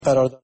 قرارداد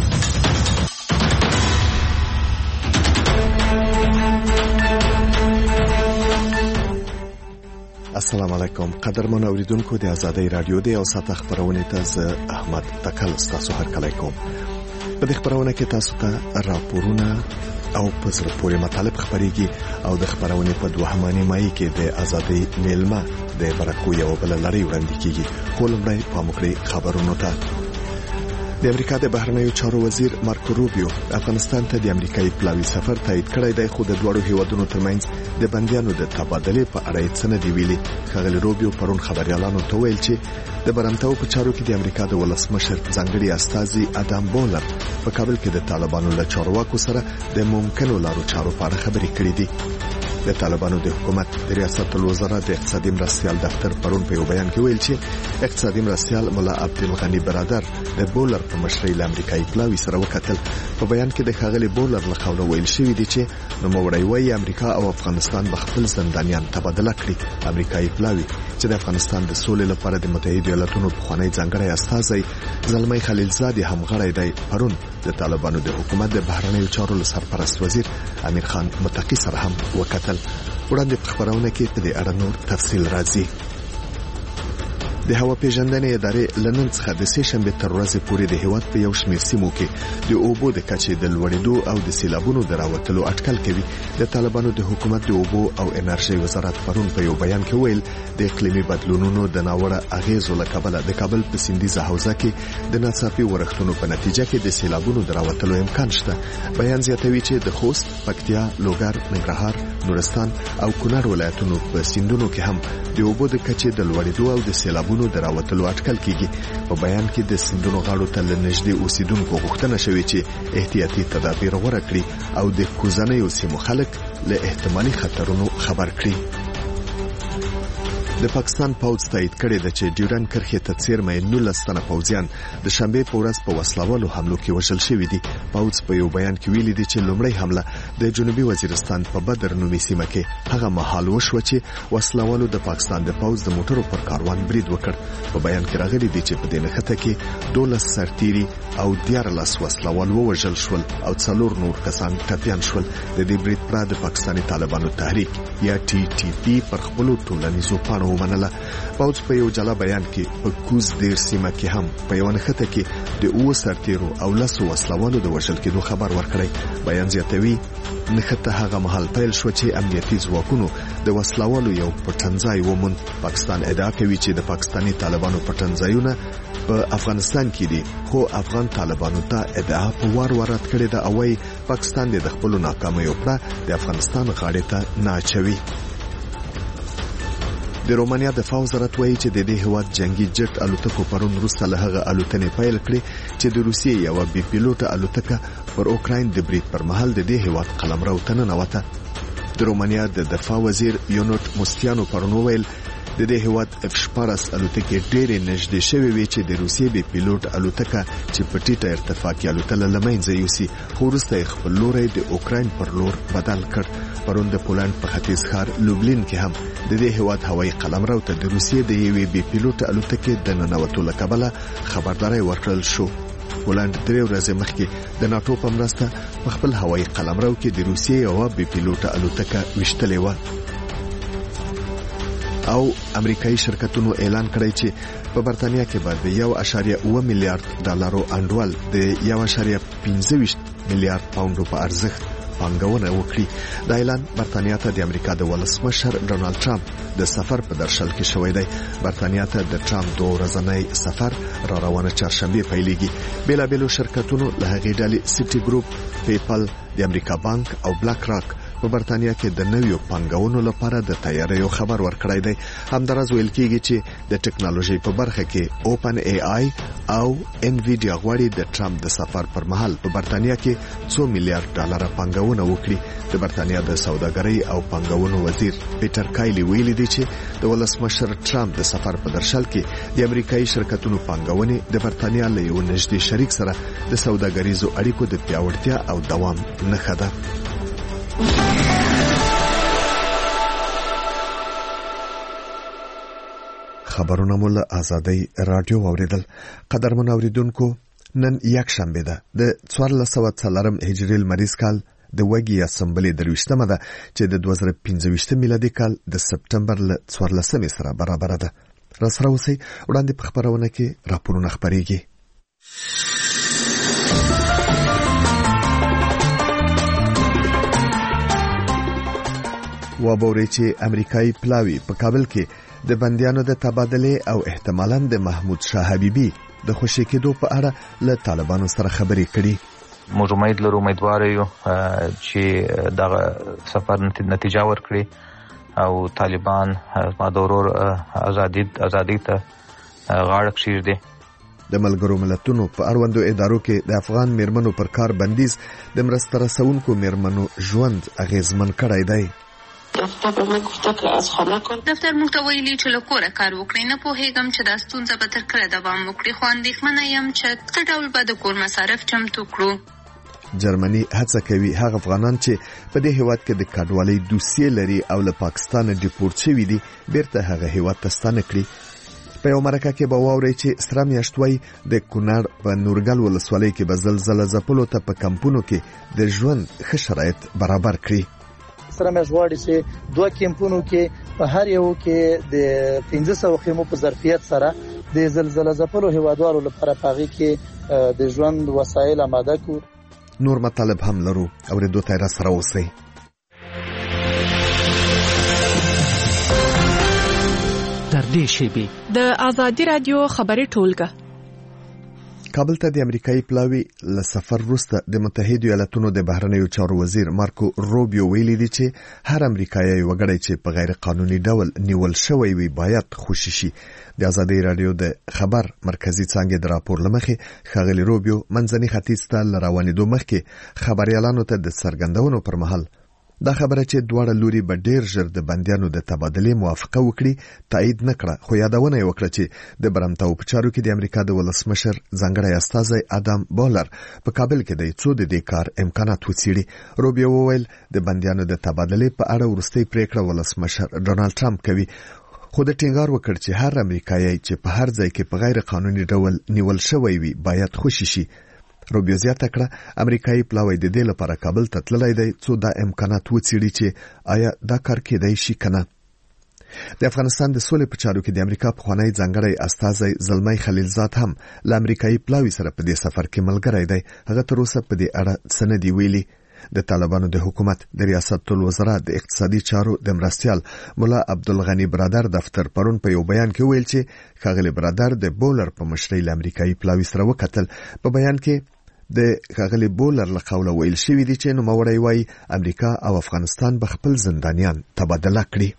السلام علیکم قدرمن اوریدونکو د آزادۍ رادیو د یو ساعت خبرونه ته زه احمد تکل تاسو هرکلی کوم. په دې خبرونه کې تاسو ته راپورونه او په سر پورې مطالب خبريږي او د خبرونه په دوهمه نیمایي کې د آزادۍ میلمه د برکو یو بل لړۍ وړاندې کیږي. خو لومړی په مخکې خبرونو ته د امریکا د بهرنیو چارو وزیر مارکو روبیو افغانستان ته د امریکایي پلاوی سفر تایید کړی دی، خو د دوړو هیوادونو ترمنځ د بندیانو د تبادلې په اړه یې څه نه دی ویلي. ښاغلي روبیو پرون خبريالانو ته ویل چې د برمتاو په چارو کې د امریکا د ولسمشر ځانګړي استازي ادم بولر په کابل کې د طالبانو له چارواکو سره د ممکنو لارو چارو په اړه خبرې کړې دي. د طالبانو د حکومت د ریاست الوزرا د اقتصادي مرستيال دفتر پرون په یو بیان کې ویل چې اقتصادي مرستيال مولا عبدالغنی برادر د بولر په مشرۍ له امریکایي پلاوی سره وکتل. په بیان کې د ښاغلي بولر له خوا ویل شوی دی چې نوموړی وايي امریکا او افغانستان به خپل زندانیان تبادله کړي. امریکایي پلاوی چې د افغانستان د سولې لپاره د متحده ایالاتونو پخوانی ځانګړی استازی زلمی خلیلزاد هم غړی دی. پرون د طالبانو د حکومت د بهرنیو چارو له سرپرست وزیر امیر خان متقی سره هم وکتل. وړاندې په خبرونه کې په دې اړه نور تفصیل راځي. د هوا پیژندنې ادارې لنن څخه د سه شنبه تر ورځې پورې د هیواد په یو شمېر سیمو کې د اوبو د کچې د لوړېدو او د سیلابونو د راوتلو اټکل کوي. د طالبانو د حکومت د اوبو او انرژي وزارت پرون په یو بیان کې ویل د اقلیمي بدلونونو د ناوړه اغیزو له کبله د کابل په سیندیزه حوزه کې د ناڅاپي ورښتونو په نتیجه کې د سیلابونو د راوتلو امکان شته. بیان زیاتوي چې د خوست، پکتیا، لوګر، ننګرهار، نورستان او کونړ ولایتونو په سیندونو کې هم د اوبو د کچې د لوړېدو او د سیلابونو د راوتلو اټکل کیږي. په بیان کې د سیندونو غاړو ته لنږدې اوسیدونکو غوښتنه شوې چې احتیاطي تدابیر غوره کړي او د کوزنیو سیمو خلک له احتمالي خطرونو خبر کړي. د پاکستان پوځ تایید کړی دی چې ډیورن کرښې ته څیرمه 19 تنه پوځیان د شنبه په ورځ په وسلوالو حملو کې وژل شوي دي. پوځ په یو بیان کې ویلي دی چې لومړی حمله د جنوبي وزیرستان په بدر نومي سیمه کې هغه مهال وشوه چې وسلوالو د پاکستان د پوځ د موټرو پر کاروان برید وکړ. په بیان کې راغلي دي چې په دې نښته کې 12 سرتیري او 14 وسلوال ووژل شول او 4 نور کسان ټپيان شول. د دې برید پر د پاکستاني طالبانو تحریک یا TTP پر خپل ټولنیزو پاڼو ومنله. پوځ په یو جلا بیان کې په کوز دیر سیمه کې هم په یو نښته کې د 9 سرتیرو او 10 وسلوالو د وژل کېدو خبر ورکړی. بیان زیاتوي نښته هغه مهال پیل شو چې امنیتي ځواکونو د وسلوالو یو پټنځای وموند. پاکستان ادعا کوي چې د پاکستاني طالبانو پټنځایونه په افغانستان کې دي، خو افغان طالبانو ته ادعا په وار رد کړې ده او وايي پاکستان د خپل ناکامیو پر د افغانستان غاړې ته نه اچوي. د رومانیا د دفاع وزارت وایي چې د دې هیواد جنگي جټ الوتکو پرون وروسته له هغه الوتنې پیل کړې چې د روسیې یو بي پیلوټه الوتکه پر اوکراین د برید پر مهال د دې هیواد قلمرو ته ننوته. د رومانیا د دفاع وزیر یونوت موستیانو پرون ویل د دې هیواد F-14 الوتکې ډېرې نږدې شوې وي چې د روسیې بي پیلوټ الوتکه چې په ټیټه ارتفاع کې الوتله له منځه یوسي، خو وروسته یې خپل لوری د اوکراین پر لور بدل کړ. پرون د پولند په ختیځ ښار لوبلین کې هم د دې هیواد هوایي قلمرو ته د روسیې د یوې بي پیلوټ الوتکې د ننوتو له کبله خبرداری ورکړل شو. پولند 3 ورځې مخکې د ناتو په مرسته په خپل هوایي قلمرو کې د روسیې یو بي پیلوټ الوتکه وشتلې و. او امریکایي شرکتونو اعلان کړی چې په برتانیا کې به د 1.1 میلیارډ ډالرو انډول د 1.25 میلیارډ پاونډو په ارزښت پانګونه وکړي. دا اعلان برتانیا ته د امریکا د ولسمشر ډونالد ټرمپ د سفر په درشل کې شوی دی. برتانیا ته د ټرمپ 2 ورځنی سفر را روانه چهارشنبه پیلېږي. بیلابېلو شرکتونو له هغې ډلې سیټي ګروپ، پیپل، د امریکا بانک او بلاک راک په برتانیا کې د نویو پانګونو لپاره د تیاریو خبر ورکړی دی. همداراز ویل کېږي چې د ټکنالوژي په برخه کې اوپن AI او انویډیا غواړي د ټرمپ د سفر پر مهال په برتانیا کې 2 میلیارډ ډالر پانګونه وکړي. د برتانیا د سوداګرۍ او پانګونو وزیر پیټر کایلی ویلي دی چې د ولسمشر ټرمپ د سفر په درشل کې د امریکایي شرکتونو پانګونې د برتانیا له یو نږدې شریک سره د سوداګریزو اړیکو د پیاوړتیا او دوام نښه ده. خبرونه مول آزادۍ رادیو اوریدل. قدرمن اوریدونکو، نن یک شنبه ده د 1440 هجری لمریز کال د وګي اسمبلی درويشتمه ده چې د 2015 میلادي کال د سپټمبر ل 14 سره برابر ده. راسره اوسئ وړاندې په خبرونه کې راپورونه خبريږي. وابوري چې امریکایي پلاوی په کابل کې د بندیانو د تبادله او احتمالاً د محمود شاه حبیبي د خوشی کېدو په اړه له طالبانو سره خبرې کړي. موږ امیدوار یو چې دغه سفر نتیجه ورکړي او طالبان مادورور ازادي ته غاړه کښیږدي. د ملګرو ملتونو په اړوندو ادارو کې د افغان میرمنو پر کار بندیز د مرسته رسونکو میرمنو ژوند اغیزمن کړی دی. دفتر موږ ته ویلي چې له کوره کار وکړئ. نه پوهېږم چې دا ستونزه به تر کله دوام وکړي، خو اندېښمنه یم چې څه ډول به د کور مصارف چمتو کړو. جرمني هڅه کوي هغه افغانان چې په دې هیواد کې د کډوالۍ دوسیې لري او له پاکستان ډیپورټ شوي دي بیرته هغه هیواد ته ستانه کړي. په یو مرکه کې به واورئ چې سره میاشت وای د کونړ په نورګل ولسوالۍ کې به زلزله ځپلو ته په کمپونو کې د ژوند ښه شرایط برابر کړي. سره مې غواړي چې دوه کمپونو کې په هر یو کې د 1500 خیمو په ظرفیت سره د زلزله ځپلو هیوادوالو لپاره پاغي کې د ژوند وسایل آماده کړو. نور مطالب هم لرو او ردو ته را سره اوسئ. تر دې شیبې د آزادي رادیو خبري ټولګه. کابل ته د امریکایي پلاوی له سفر وروسته د متحده ایالاتونو د بهرنیو چارو وزیر مارکو روبیو ویلي دی چې هر امریکایي وګړی چې په غیر قانوني ډول نیول شوی وي باید خوشی شي. د آزادي رادیو د خبر مرکزی څانګې د راپور لمخې ښاغلي روبیو منځني ختیځ ته روانېدو مخکې خبريالانو ته د څرګندونو پر مهال دا خبره چې دواړه لوري به ډیر ژر د بندیانو د تبادله موافقه وکړي تایید نکړه، خو یادونه یې وکړه چې د برمتاو په چارو کې د امریکا د ولسمشر ځانګړی استازی ادم بولر په کابل کې د څو د دې کار امکانات وڅېړي. روبیو وویل د بندیانو د تبادله په اړه وروستۍ پریکړه ولسمشر ډونالد ټرمپ کوي، خو د ټینګار وکړ چې هر امریکایي چې په هر ځای کې په غیر قانوني ډول نیول شوی وي باید خوشی شي. روبیو زیاته کړه امریکایي پلاوی د دې لپاره کابل ته تللی دی څو دا امکانات وڅېړي چې آیا دا کار کېدای شي کنه. د افغانستان د سولې په چارو کې د امریکا پخوانی ځانګړی استازی زلمی خلیلزاد هم له امریکایي پلاوی سره په دې سفر کې ملګری دی. هغه تر اوسه په دې اړه څه نه دی ویلي. د طالبانو د حکومت د ریاست الوزرا د اقتصادي چارو د مرستیال مولا عبدالغنی برادر دفتر پرون په یو بیان کې ویل چې ښاغلي برادر د بولر په مشرۍ له امریکایي پلاوی سره وکتل. په بیان کې د ښاغلي بولر له قوله ویل شوی دی چې نوموړی وایي امریکا او افغانستان به خپل زندانیان تبادله کړي.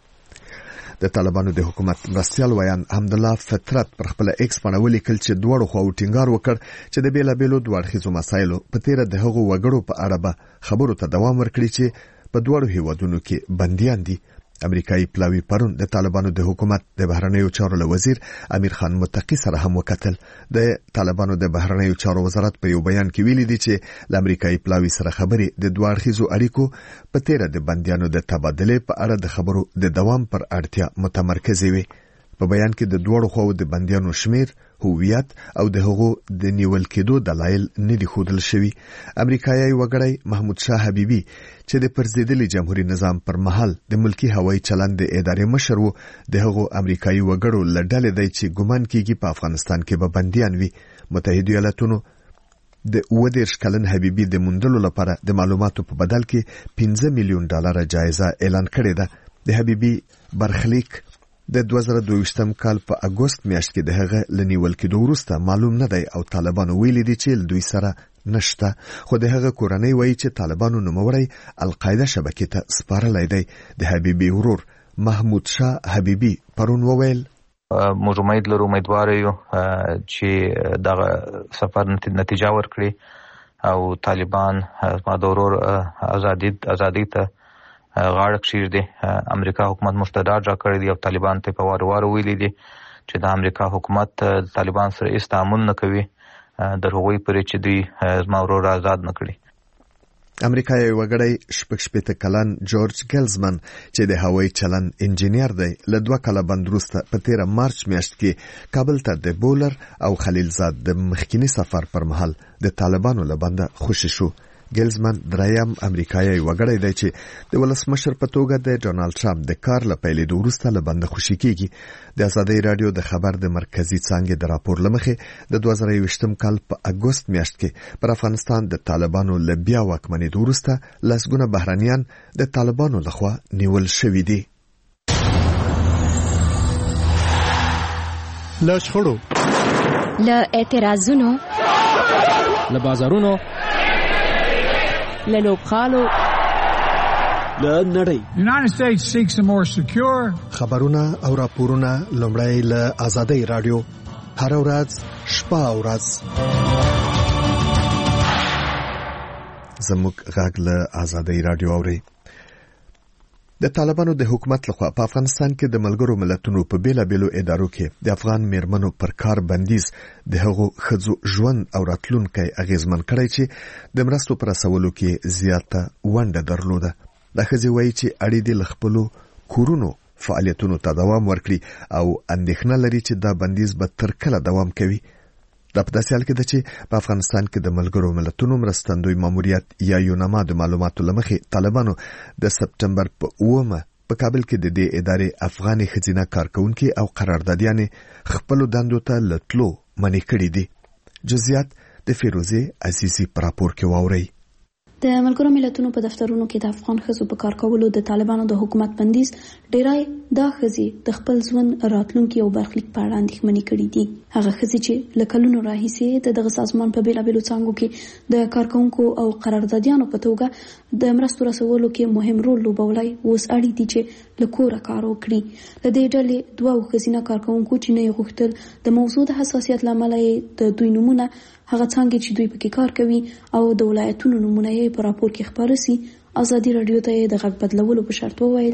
د طالبانو د حکومت مرستیال ویان حمدالله فطرت پر خپل ایکس باندې ولیکل چې دواړو خواو ټینګار وکړ چې د بیلابیلو دوه اړخیزو مسایلو په تیره د هغو وګړو په اړه به خبرو ته دوام ورکړي چې په دواړو هیوادونو کې بندیان دي. امریکایي پلاوی پرون د طالبانو د حکومت د بهرنیو چارو له وزیر امیر خان متقی سره هم وکتل. د طالبانو د بهرنیو چارو وزارت په یو بیان کې ویلي دی چې ل امریکایي پلاوی سره خبرې د دوه اړخیزو اړیکو په تیره د بندیانو د تبادله په اړه د خبرو د دوام پر اړتیا متمرکز وي. په بیان کې د دوړو خو د بندیانو شمیر، هویت او د هغو د نیول کېدو دلایل نه دي ښودل شوي. امریکایي وګړی محمود شاه حبیبي چې د پرځېدلي جمهوریت نظام پر مهال د ملکی هوایي چلند د ادارې مشر و، د هغو امریکایي وګړو له ډلې دی چې ګمان کېږي په افغانستان کې به بندیان وي. متحده ایالاتونو د 29 کلن حبیبي د موندلو لپاره د معلوماتو په بدل کې $15 میلیون جایزه اعلان کړې ده. د حبیبي برخلیک د 2022 کال په اگست میاشت کې د هغه لنیول کېدو وروسته معلوم نه دی او طالبانو ویلي دي چې دوی سره نشته، خو د هغه کورنۍ وایي چې طالبانو نوموړی القاعده شبکې ته سپارلی دی. د حبیبي ورور محمود شاه حبیبي پرون وویل موږ امیدوار یو چې دغه سفر نتیجه ورکړي او طالبان مادورور ازادي ته غاړه کښیږدي. امریکا حکومت مشتدار جا کړی دی او طالبان ته په وار وار ویلي دي چې د امریکا حکومت طالبان سره هیڅ تعامل نه کوي در هغوی پورې چې دوی زما ورور آزاد نه کړي. امریکایي وګړی 86 کلن جورج ګلزمن چې د هوایي چلن انجینیر دی له 2 کاله بند وروسته په 13 مارچ میاشت کې کابل ته د بولر او خلیلزاد د مخکینی سفر پر مهال د طالبانو له بنده خوشی شو. ګلزمن دریم امریکایي وګړی دی چې د ولسمشر په توګه د ډونالد ټرمپ د کار له پیلېدو وروسته له بنده خوشی کیږي. د آزادۍ رادیو د خبر د مرکزی څانګې د راپور لمخې د 2020 کال په اګوست میاشت کې پر افغانستان د طالبانو له بیا واکمنېدو وروسته لسګونه بهرنیان د طالبانو لخوا نیول شوي دي. له شخړو، له اعتراضونو، له بازارونو، له لوبخانو، له نړۍ. United States seeks a more secure. خبرونه او راپورونه لومړی له آزادۍ رادیو هر ورځ شپه او ورځ زموږ غږ له آزادۍ رادیو اوري. د طالبانو د حکومت لخوا په افغانستان کې د ملګرو ملتونو په بیلابیلو ادارو کې د افغان میرمنو پر کار بندیز د هغو ښځو ژوند او راتلونکی اغیزمن کړی چې د مرستو پر رسولو کې زیاته ونډه درلوده. دا ښځې وایي چې اړې دي له خپلو کورونو فعالیتونو ته دوام ورکړي او اندېښنه لري چې دا بندیز به تر کله دوام کوي. دا په داسې حال کې ده چې په افغانستان کې د ملګرو ملتونو مرستندوی ماموریت یا یونما د معلوماتو له مخې طالبانو د سپټمبر په 9 په کابل کې د دې ادارې افغاني ښځینه کارکونکي او قراردادیانې خپلو دندو ته له تلو منع کړي دي. جزئیات د فیروزې عزیزي په راپور کې واورئ. د ملګرو ملتونو په دفترونو کې د افغان ښځو په کار کولو د طالبانو د حکومت بندیز ډیرای دا ښځې د خپل ژوند راتلونکي او برخلیک په اړه اندېښمنې کړي دي. هغه ښځې چې له کلونو راهیسې د دغه سازمان په بیلابیلو څانګو کې د کارکونکو او قراردادیانو په توګه د مرستو رسولو کې مهم رول لوبولی اوس اړ دي چې له کوره کار وکړي. له دې ډلې 2 ښځینه کارکونکو چې نه یې غوښتل د موضوع د حساسیت له امله د دوی نومونه هغه څنګه چې دوی پکې کار کوي او د ولایتونو نمونه یې په راپور کې خبره سي. آزادی رادیو ته د غږ بدلولو په شرط وویل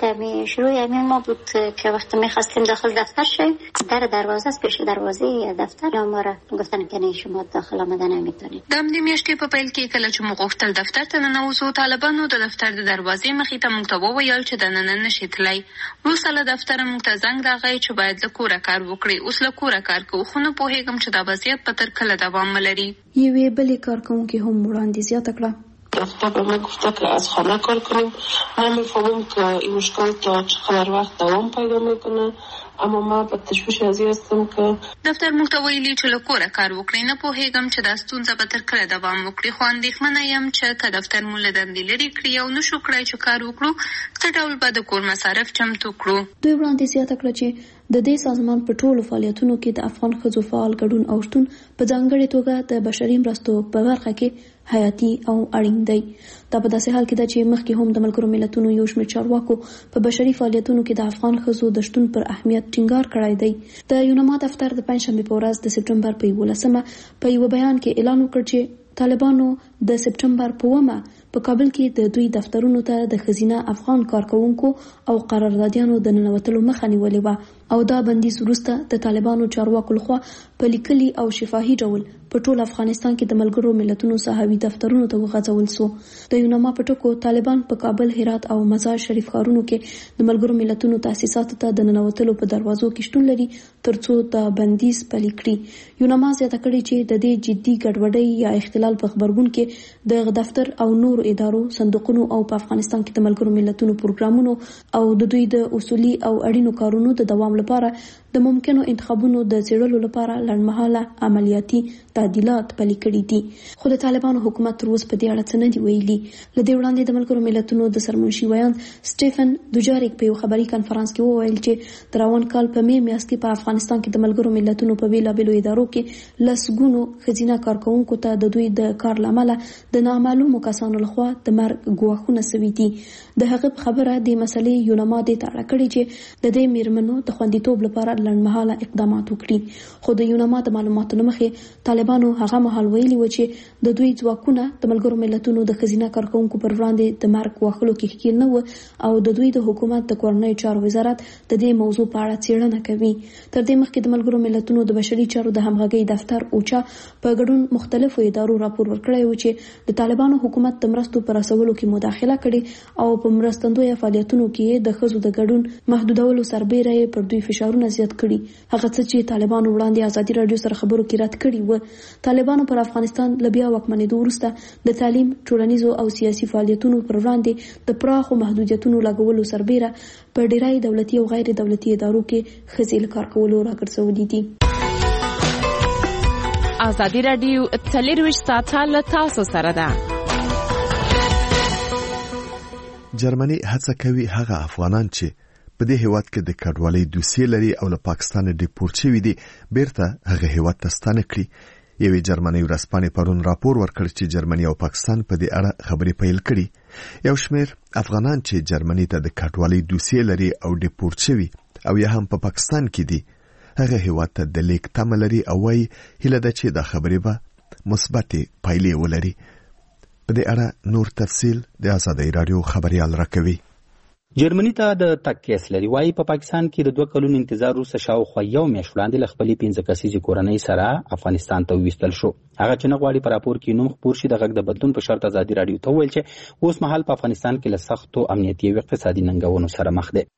شروع همین ما بود که وقتی می‌خواستیم داخل دفتر شیم در دروازه است پیش دروازه دفتر ما را گفتن که نه شما داخل آمدن نمیتونید. د همدې میاشتې په پیل کې کله چې موږ غوښتل دفتر ته ننوځو طالبانو د دفتر د دروازې مخې ته موږ ته وویل چې دننه نشئ تللی. وروسته له دفتره موږ ته زنګ راغی چې باید له کوره کار وکړئ. اوس له کوره کار کوو خو نه پوهېږم چې دا وضعیت به تر کله دوام ولري. یوې بلې کارکونکې هم وړاندې زیاته کړه دفتر به ما گفته که از خانه کار کنیم. نمی‌فهمم که این مشکل تا چقدر وقت دوام پیدا میکنه اما ما په تشویش ازي هستم که دفتر موږ ته ویلي چې له کوره کار وکړئ. نه پوهېږم چې دا ستونزه به تر کله دوام وکړي خو اندېښمنه یم چې که دفتر مو له دندې لرې کړي او نشو کړی چې کار وکړو څه ډول به د کور مصارف چمتو کړو. دوی وړاندې زیاته کړه چې د دې سازمان په ټولو فعالیتونو کې د افغان ښځو فعال ګډون او شتون په ځانګړې توګه د بشري مرستو په برخه کې حیاتي او اړین دی. دا په داسې حال کې ده چې مخکې هم د ملګرو ملتونو یو شمېر چارواکو په بشري فعالیتونو کې د افغان ښځو د شتون پر اهمیت ټینګار کړی دی. د یونما دفتر د پنځشنبې په ورځ د سپټمبر په 11 په یو بیان کې اعلان وکړ چې طالبانو د سپټمبر په 9 په کابل کې د دوی دفترونو ته د ښځینه افغان کارکونکو او قراردادیانو د ننوتلو مخه نیولې وه او دا بندیز وروسته د طالبانو چارواکو لخوا په لیکلي او شفاهي ډول په ټول افغانستان کې د ملګرو ملتونو صحاوي دفترونو ته وغځول سو. د یونما په ټکو طالبان په کابل، هرات او مزار شریف ښارونو کې د ملګرو ملتونو تاسیساتو ته د ننوتلو په دروازو کې شتون لري ترڅو د بندیز پلي کړي. یونما زیاته کړې چې د دې جدي ګډوډۍ یا اختلال په خبرګون کې د دفتر او نور ادارو، صندوقونو او په افغانستان کې د ملګرو ملتونو پروګرامونو او د دوی د اصولي او اړینو کارونو د دوام لپاره د ممکنو انتخابونو د څېړلو لپاره لنډمهاله عملیاتي تعدیلات پلي کړي دي. خو د طالبانو حکومت تر اوسه په دې اړه څه نه دي ویلي. له دې وړاندې د ملګرو ملتونو د سرمنشي ویاند سټیفن دوجاریک په یو خبري کانفرنس کې وویل چې د روان کال په می میاشت کې په افغانستان کې د ملګرو ملتونو په بیلابیلو ادارو کې لسګونو ښځینه کارکونکو ته د دوی د کار لامل د نامعلومو کسانو لخوا د مرګ ګواښونه سوي دي. د هغه خبره د مسلې یونما د تاړه کړي چې د دې میرمنو د خوندیتوب لپاره لنډمهاله اقدامات وکړي. خو د یوناما د معلوماتو مخې طالبانو هغه مهال ویلي و چې د دوی ځواکونه د ملګرو ملتونو د ښځینه کارکونکو پر وړاندې د مرګ وهلو کې ښکیل نه و او د دوی د حکومت د کورنۍ چارو وزارت د دې موضوع په اړه څېړنه کوي. تر دې مخکې د ملګرو ملتونو د بشري چارو د همغږۍ دفتر اوچا په ګډون مختلفو ادارو راپور ورکړی و چې د طالبانو حکومت د مرستو پر رسولو کې مداخله کړې او په مرستندویه فعالیتونو کې د ښځو د ګډون محدودولو سربیره یې پر دوی فشارونه زیات کړي. هغه څه چې طالبانو وړاندې ازادي رادیو سره خبرو کې رد کړي و. طالبانو پر افغانستان له بیا واکمنېدو وروسته د تعلیم، ټولنیزو او سیاسي فعالیتونو پر وړاندې د پراخو محدودیتونو لګولو سربیره په ډیری دولتي او غیر دولتي ادارو کې ښځې له کار کولو راګرځولي دي. ازادي رادیو 24 ساعته له تاسو سره ده. جرمني هڅه کوي هغه افغانان چې په دې هیواد کې د کډوالۍ دوسیې لري او له پاکستان ډیپورټ شوي دي بیرته هغه هیواد ته ستانه کړي. یوې جرمني ورځپاڼې پرون راپور ورکړ چې جرمني او پاکستان په دې اړه خبرې پیل کړي. یو شمېر افغانان چې جرمني ته د کډوالۍ دوسیې لري او ډیپورټ شوي او یا هم په پاکستان کې دي هغه هیواد ته د لیک تمه لري او وايي هیله ده چې دا خبرې به مثبتې پایلې ولري. په دې اړه نور تفصیل د ازادۍ رادیو خبريال راکوي. جرمني ته د تګ کیس لري. وايي په پاکستان کې د 2 کلونو انتظار وروسته شاوخوا یو میاشت وړاندې له خپلې 15 کسیزې کورنۍ سره افغانستان ته وویستل شو. هغه چې نه غواړي په راپور کې نوم خپور شي د غږ د بدلون په شرط ازادي رادیو ته وویل چې اوس مهال په افغانستان کې له سختو امنیتي او اقتصادي ننګونو سره مخ دی.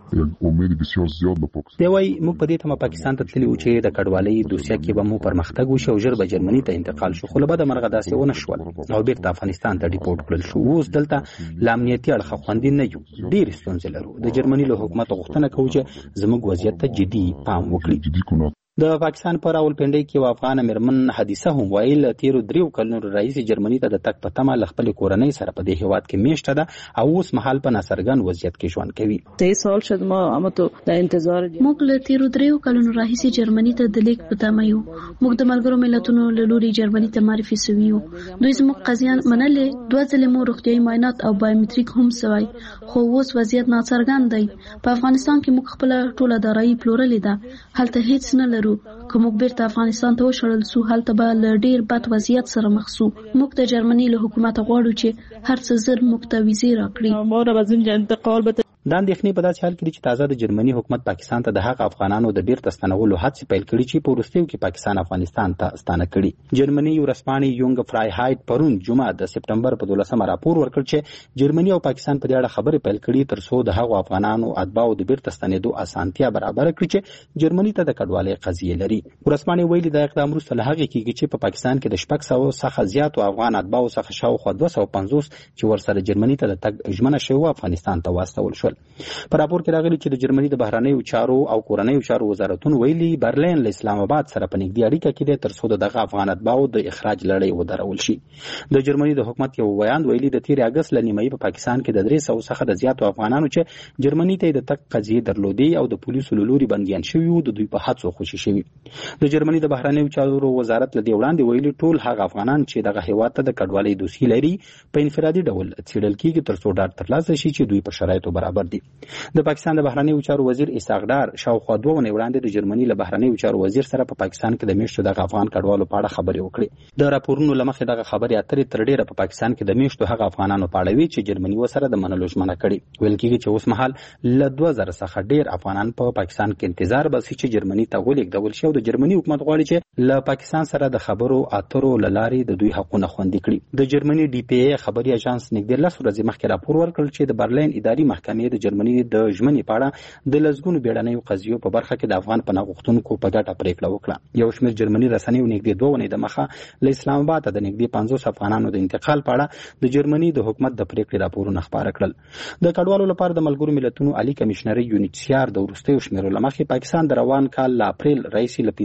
دی وايي موږ په دې تمه پاکستان ته تللي وو چې د کډوالۍ دوسیه کې به مو پرمختګ وشي او ژر به جرمني ته انتقال شو، خو له بده مرغه داسې ونه شول او بیرته افغانستان ته ډیپورټ کړل شو. اوس دلته له امنیتي اړخه خوندي نه یو، ډېرې ستونزې لرو. د جرمني له حکومت غوښتنه کوي چې زموږ وضعیت ته جدي پام وکړي. د پاکستان په راولپنډۍ کې یو افغان مېرمن حدیثه هم وایي له تیرو 3 کلونو راهیسې جرمني ته د تګ په تمه له خپلې کورنۍ سره په دې هیواد کې میشته ده او اوس مهال په ناڅرګند وضعیت کې ژوند کوي. 3 سال شد ما امتو د انتظار موږ له تیرو 3 کلونو راهیسې جرمني ته د لیک په تمه یو. موږ د ملګرو ملتونو له لوري جرمني ته معرفي شوي یو. دوی زموږ قضیه منلې، 2 ځلې مو روغتیايي معاینات او بایومټریک هم سوی، خو اوس وضعیت ناڅرګند دی. په افغانستان کې موږ خپل ټوله دارایي پلورلې ده، هلته هیڅ نه لرو. کوم بیرته افغانستان ته وشړل سو هلته به له ډیر بد وضعیت سره مخ سو. موږ د جرمني له حکومت غواړو چې هر څه زر موږ ته ویزې راکړي. ما را بزن انتقال به دا اندېښنې په داسې حال کې چې تازه د جرمني حکومت پاکستان ته د هغه افغانانو د بیرته ستنولو هڅې پیل کړي چې په وروستیو کې پاکستان افغانستان ته ستانه کړي. جرمني ورځپاڼې یونګ فرایهایټ پرون جمعه د سپټمبر په 12 راپور ورکړ چې جرمني او پاکستان په دې اړه خبرې پیل کړي تر څو د هغو افغانانو اتباعو د بیرته ستنېدو اسانتیا برابر کړي چې جرمني ته د کډوالۍ قضیه لري. ورځپاڼې ویلي دا اقدام وروسته له هغې کېږي چې په پاکستان کې د 600 څخه زیاتو افغان اتباعو څخه شاوخوا 250 چې ورسره جرمني ته د تګ ژمنه شوی افغانستان ته واستول شول. راپور کې راغلی چې د جرمني د بهرنیو چارو او کورنیو چارو وزارتونو ویلي برلین له اسلام آباد سره په نږدې اړیکه کې دی تر څو دغه افغان اتباعو د اخراج لړۍ ودرول شي. د جرمني د حکومت یو ویاند ویلي د 13 اگست له نیمایي په پاکستان کې د 300 څخه د زیاتو افغانانو چې جرمني ته د تګ قضیې درلودي او د پولیسو له لوري بندیان شوي وو د دوی په هڅو خوشي شوي. د جرمني د بهرنیو چارو وزارت له دې وړاندې ویلي ټول هغه افغانان چې دغه هیواد ته د کډوالۍ دوسیې لري په انفرادي ډول څېړل کېږي تر څو ډاډ ترلاسه شي چې دوی په شرایطو برابر دي. د پاکستان د بهرنیو چارو وزیر اسحاق ډار شاوخوا 2 ونې وړاندې د جرمني له بهرنیو چارو وزیر سره په پاکستان کې د میشتو دغه افغان کډوالو په اړه خبرې وکړې. د راپورونو له مخې دغه خبرې اترې تر ډیره په پاکستان کې د میشتو هغه افغانانو په اړه وی چې جرمني وسره د منلو ژمنه کړې. ویل کېږي چې اوس مهال له 2000 څخه ډیر افغانان په پاکستان کې انتظار باسي چې جرمني ته ولېږدول شي او د جرمني حکومت غواړي چې له پاکستان سره د خبرو اترو له لارې د دوی حقونه خوندي کړي. د جرمني ډي پی ای خبري اژانس نږدې 10 ورځې مخکې راپور ورکړ چې د برلین اداري محکمې د جرمني د ژمنې په اړه د لزګونو بیړنیو قضیو په برخه کې د افغان پناه غوښتونکو په ګټه پریکړه وکړه. یو شمېر جرمني رسنیو نږدې 2 ونې د مخه له اسلام آباد ته د نږدې 500 افغانانو د انتقال په اړه د جرمني د حکومت د پریکړې راپورونه خپاره کړل. د کډوالو لپاره د ملګرو ملتونو عالی کمشنري یونیسیار د وروستیو شمیرو له مخې پاکستان د روان کال له اپریل راهیسې له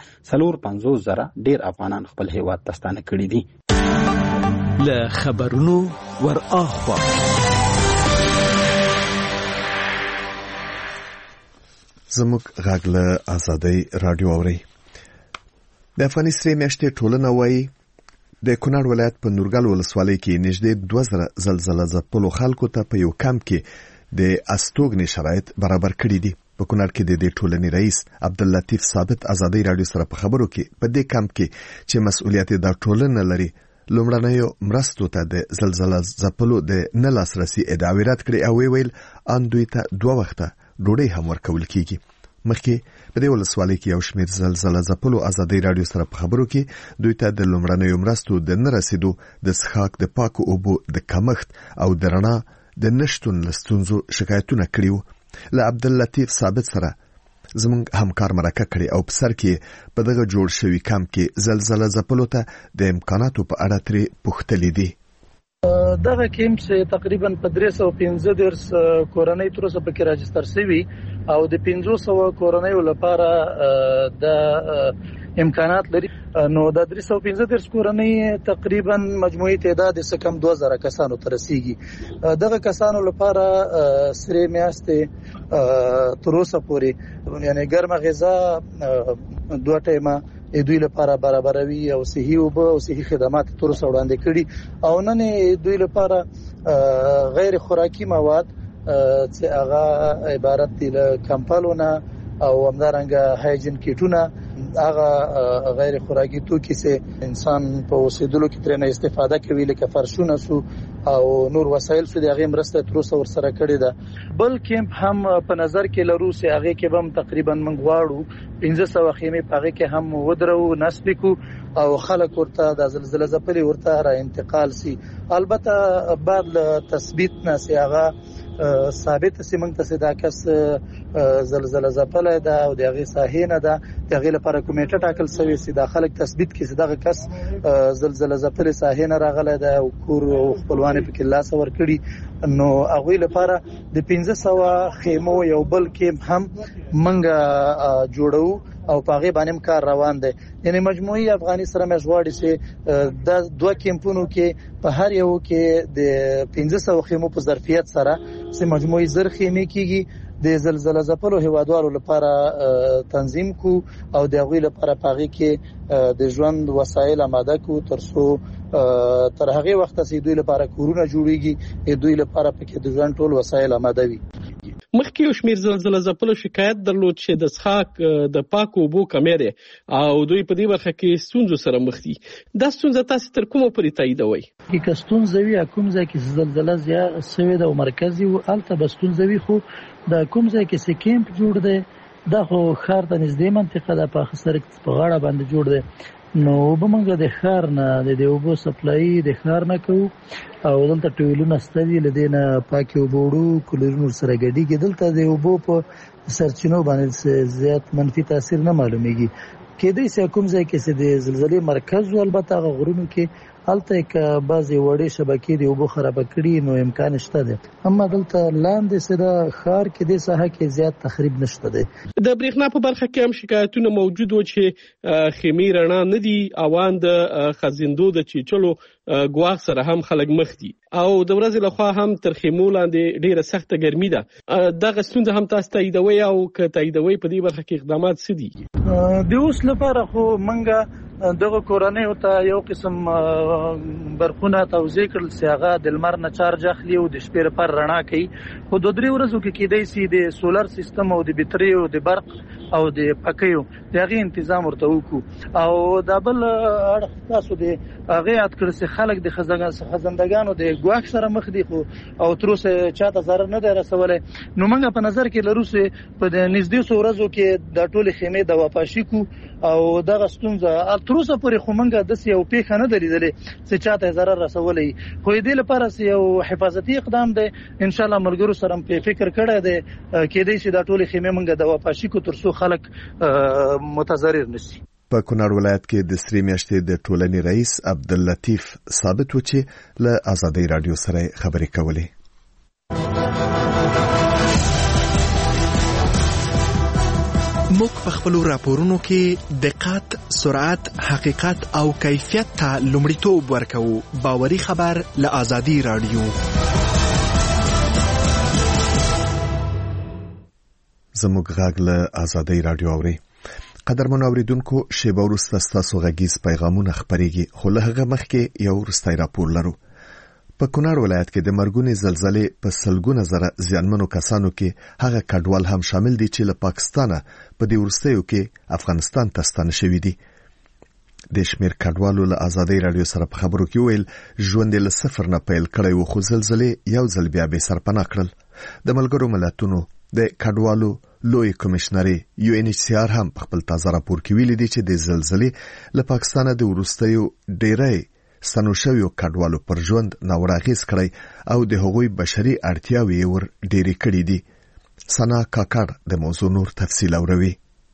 15,450,000 ډیر افغانان خپل هیواد ته ستانه کړي دي. له خبرونو ور اخوا زموږ غږ له ازادۍ رادیو اوري. د افغانستان میاشتې ټولنه وایي د کونړ ولایت په نورګل ولسوالۍ کې نږدې 2000 زلزلہ ځپلو خلکو ته په یو کمپ کې د استوګنې شرایط برابر کړي دي. په کونړ کې د دې ټولنې رئیس عبداللطیف ثابت ازادي رادیو سره په خبرو کې په دې کمپ کې چې مسؤلیت دا ټولنه لري لومړنیو مرستو ته د زلزلې ځپلو د نه لاسرسي ادعاوې رد کړې او ویل ان دوی ته 2 وخته ډوډۍ هم ورکول کیږي. مخکې په دې ولسوالۍ کې یو شمېر زلزلې ځپلو ازادي رادیو سره په خبرو کې دوی ته د لومړنیو مرستو د نه رسیدو د څښاک د پاکو اوبو د کمښت او د رڼا د نشټون لستونزو شکایتونه کړیو. له عبداللطیف ثابت سره زمونږ همکار مرکه کړي او په سر کې په دغه جوړ شوی کمپ کې زلزلې ځپلو ته د امکاناتو په اړه ترې پوښتلې دي. دغه کیمپ چې تقریبا په 315 کورنۍ تر اوسه پکې راجستر شوی او د 500 کورنۍ لپاره د امکانات لري. نو د 315 کورنۍ تقریبا مجموعي تعداد څه کم 2000 کسانو ته رسیږي. دغه کسانو لپاره سره میاشتې تر اوسه پورې یعنی ګرمه غذا 2 ټیمه دوی لپاره برابروي او صحي اوبه او صحي خدمات تر اوسه وړاندې کړي او نن دوی لپاره غیر خوراکي مواد چې هغه عبارت دي له کمپالونه او همدارنګه هایجین کیټونه هغه غیر خوراکي توکي چې انسان په اوسېدلو کې ترنه استفاده کوي لکه فرشونه سو او نور وسایل سو د هغه مرسته تر اوسه ور سره کړی ده. بل کیمپ هم په نظر کې لرو چې هغه کې هم تقریبا من غواړو 1500 خیمه په هغه کې هم ودرو نسب کو او خلک ورته د زلزلې ځپلې ورته را انتقال سي. البته بعد تثبیت نه سي هغه ثابت سیمنګ ته صدا کس زلزلې ځپلې ده او دغه ساحې نه ده دغه لپاره کمیټه ټاکل شوی سي د خلک تثبیت کې صدا کس زلزلې ځپلې ساحې نه راغله ده او کور او خپلوان په کې لاس ور کړی. نو هغه لپاره د 1500 خیمو یو بل کې هم منګه جوړو او پاغه باندې کار روان دی. یعنی مجموعي افغاني سره مشغوړ شي د 2 کیمپونو کې په هر یو کې د 1500 خیمو په ظرفیت سره چې مجموعي زر خیمه کیږي د زلزلې ځپلو هیوادوالو لپاره تنظیم کو او د هغوی لپاره پاغه کې د ژوند وسایل آماده کو ترڅو تر هغه وخت چې دوی لپاره کورونه جوړیږي دوی لپاره پکې د ژوند ټول وسایل آماده وي. مخکې یو شمېر زلزلې ځپلو شکایت درلود چې د څښاک د پاکو اوبو کمی دی او دوی په دې برخه کې ستونزو سره مخ دي. دا ستونزه تاسو تر کومه پورې تاییدوي؟ کې ستونزه وي کوم ځای کې زلزلې زیات سوي د مرکزي او الته بستونزه وي خو د کوم ځای کې چې کیمپ جوړ دی دا خو ښار ته نږدې منطقه ده په خسر په غاړه باندې جوړ دی. نو وبمنګه د ښار نه د اوبو سپلای د ښار نه کو او دلته ټویلونه ستدي لدينه پاکي وبوړو کلرونو سره ګډيږي دلته د اوبو په سرچینو باندې زیات منفي تاثیر نه معلومیږي. کېدای شي کوم ځای کې چې د زلزلې مرکز البته غرونو کې الته کې بعضي وړې شبکې د اوبو خراب کړي نو امکان شته ده اما دلته لاندې سره ښار کې د ساحه کې زیات تخریب نشته ده. د برېښنا په برخه کې هم شکایتونه موجود و چې خیمې رڼا نه دي اوان د خزیندو د چیچلو ګواښ سره هم خلک مخ دي او د ورځې لخوا هم تر خیمو لاندې ډیره سخته ګرمي ده. دغه ستونزه هم تاسو تاییدوي او که تاییدوي په دې برخه کې اقدامات څه دي؟ د اوس لپاره خو منګه دغه کورنۍ ته یو قسم برخونه توزیع کړل چې هغه د لمر نه چارج اخلي او د شپې پر رڼا کوي. خو د 3 ورځو کې کېدای شي د سولر سیستم او د بیټري او د برق او د پکیو دغه تنظیم ورته وکړو او د بل اړخ تاسو د هغه یاد کړئ چې خلک د خزندګانو د ګواښ سره مخ دي خو او تر اوسه چاته ضرر نه دی رسولی. نو موږ په نظر کې لرو چې په د نږدې ورځو کې د ټولې خیمې د واپاشي کو او دغه ستونزه تر اوسه پورې خو موږ د یو پیښه نه درېدلې چې چاته ضرر رسولی. خو دې لپاره یو حفاظتي اقدام دی ان شاء الله ملګرو سره په فکر کړی دی کېدای شي د ټولې خیمې موږ د واپاشي کو ترڅو خلک متضرر نشي. په کونړ ولایت کې د سری میاشتې د ټولنې رئیس عبداللطیف ثابت و چې له ازادي رادیو سره خبرې کولې. موږ په خپل راپورونو کې دقت، سرعت، حقیقت او کیفیت ته لومړیتوب ورکوو. باوري خبر له ازادي رادیو. زموږ غږ له ازادي رادیو اوري. قدرمن اوریدونکو شیبه وروسته ستاسو غږیز پیغامونه خپرېږي خو له هغه مخکې یو وروستی راپور لرو. په کونړ ولایت کې د مرګونې زلزلې په سلګونه زره زیانمنو کسانو کې هغه کډوال هم شامل دي چې له پاکستانه په دې وروستیو کې افغانستان ته ستانه شوي دي. د شمیر کډوالو له آزادۍ رادیو سره په خبرو کې ویل ژوند له صفر نه پیل کړی و، خو زلزلې یو ځل بیا به سرپناه کړل. د ملګرو ملتونو د کډوالو لوی کمشنري UNHCR هم په خپل تازه راپور کې ویلي دي چې د زلزلې له پاکستانه د وروستیو ډېری ستنو شویو کډوالو پر ژوند ناوړه اغېز کړی او د هغوی بشري اړتیاوې ور ډېرې کړې دي. سنا کاکړ د موضوع نور تفصیل اوروي.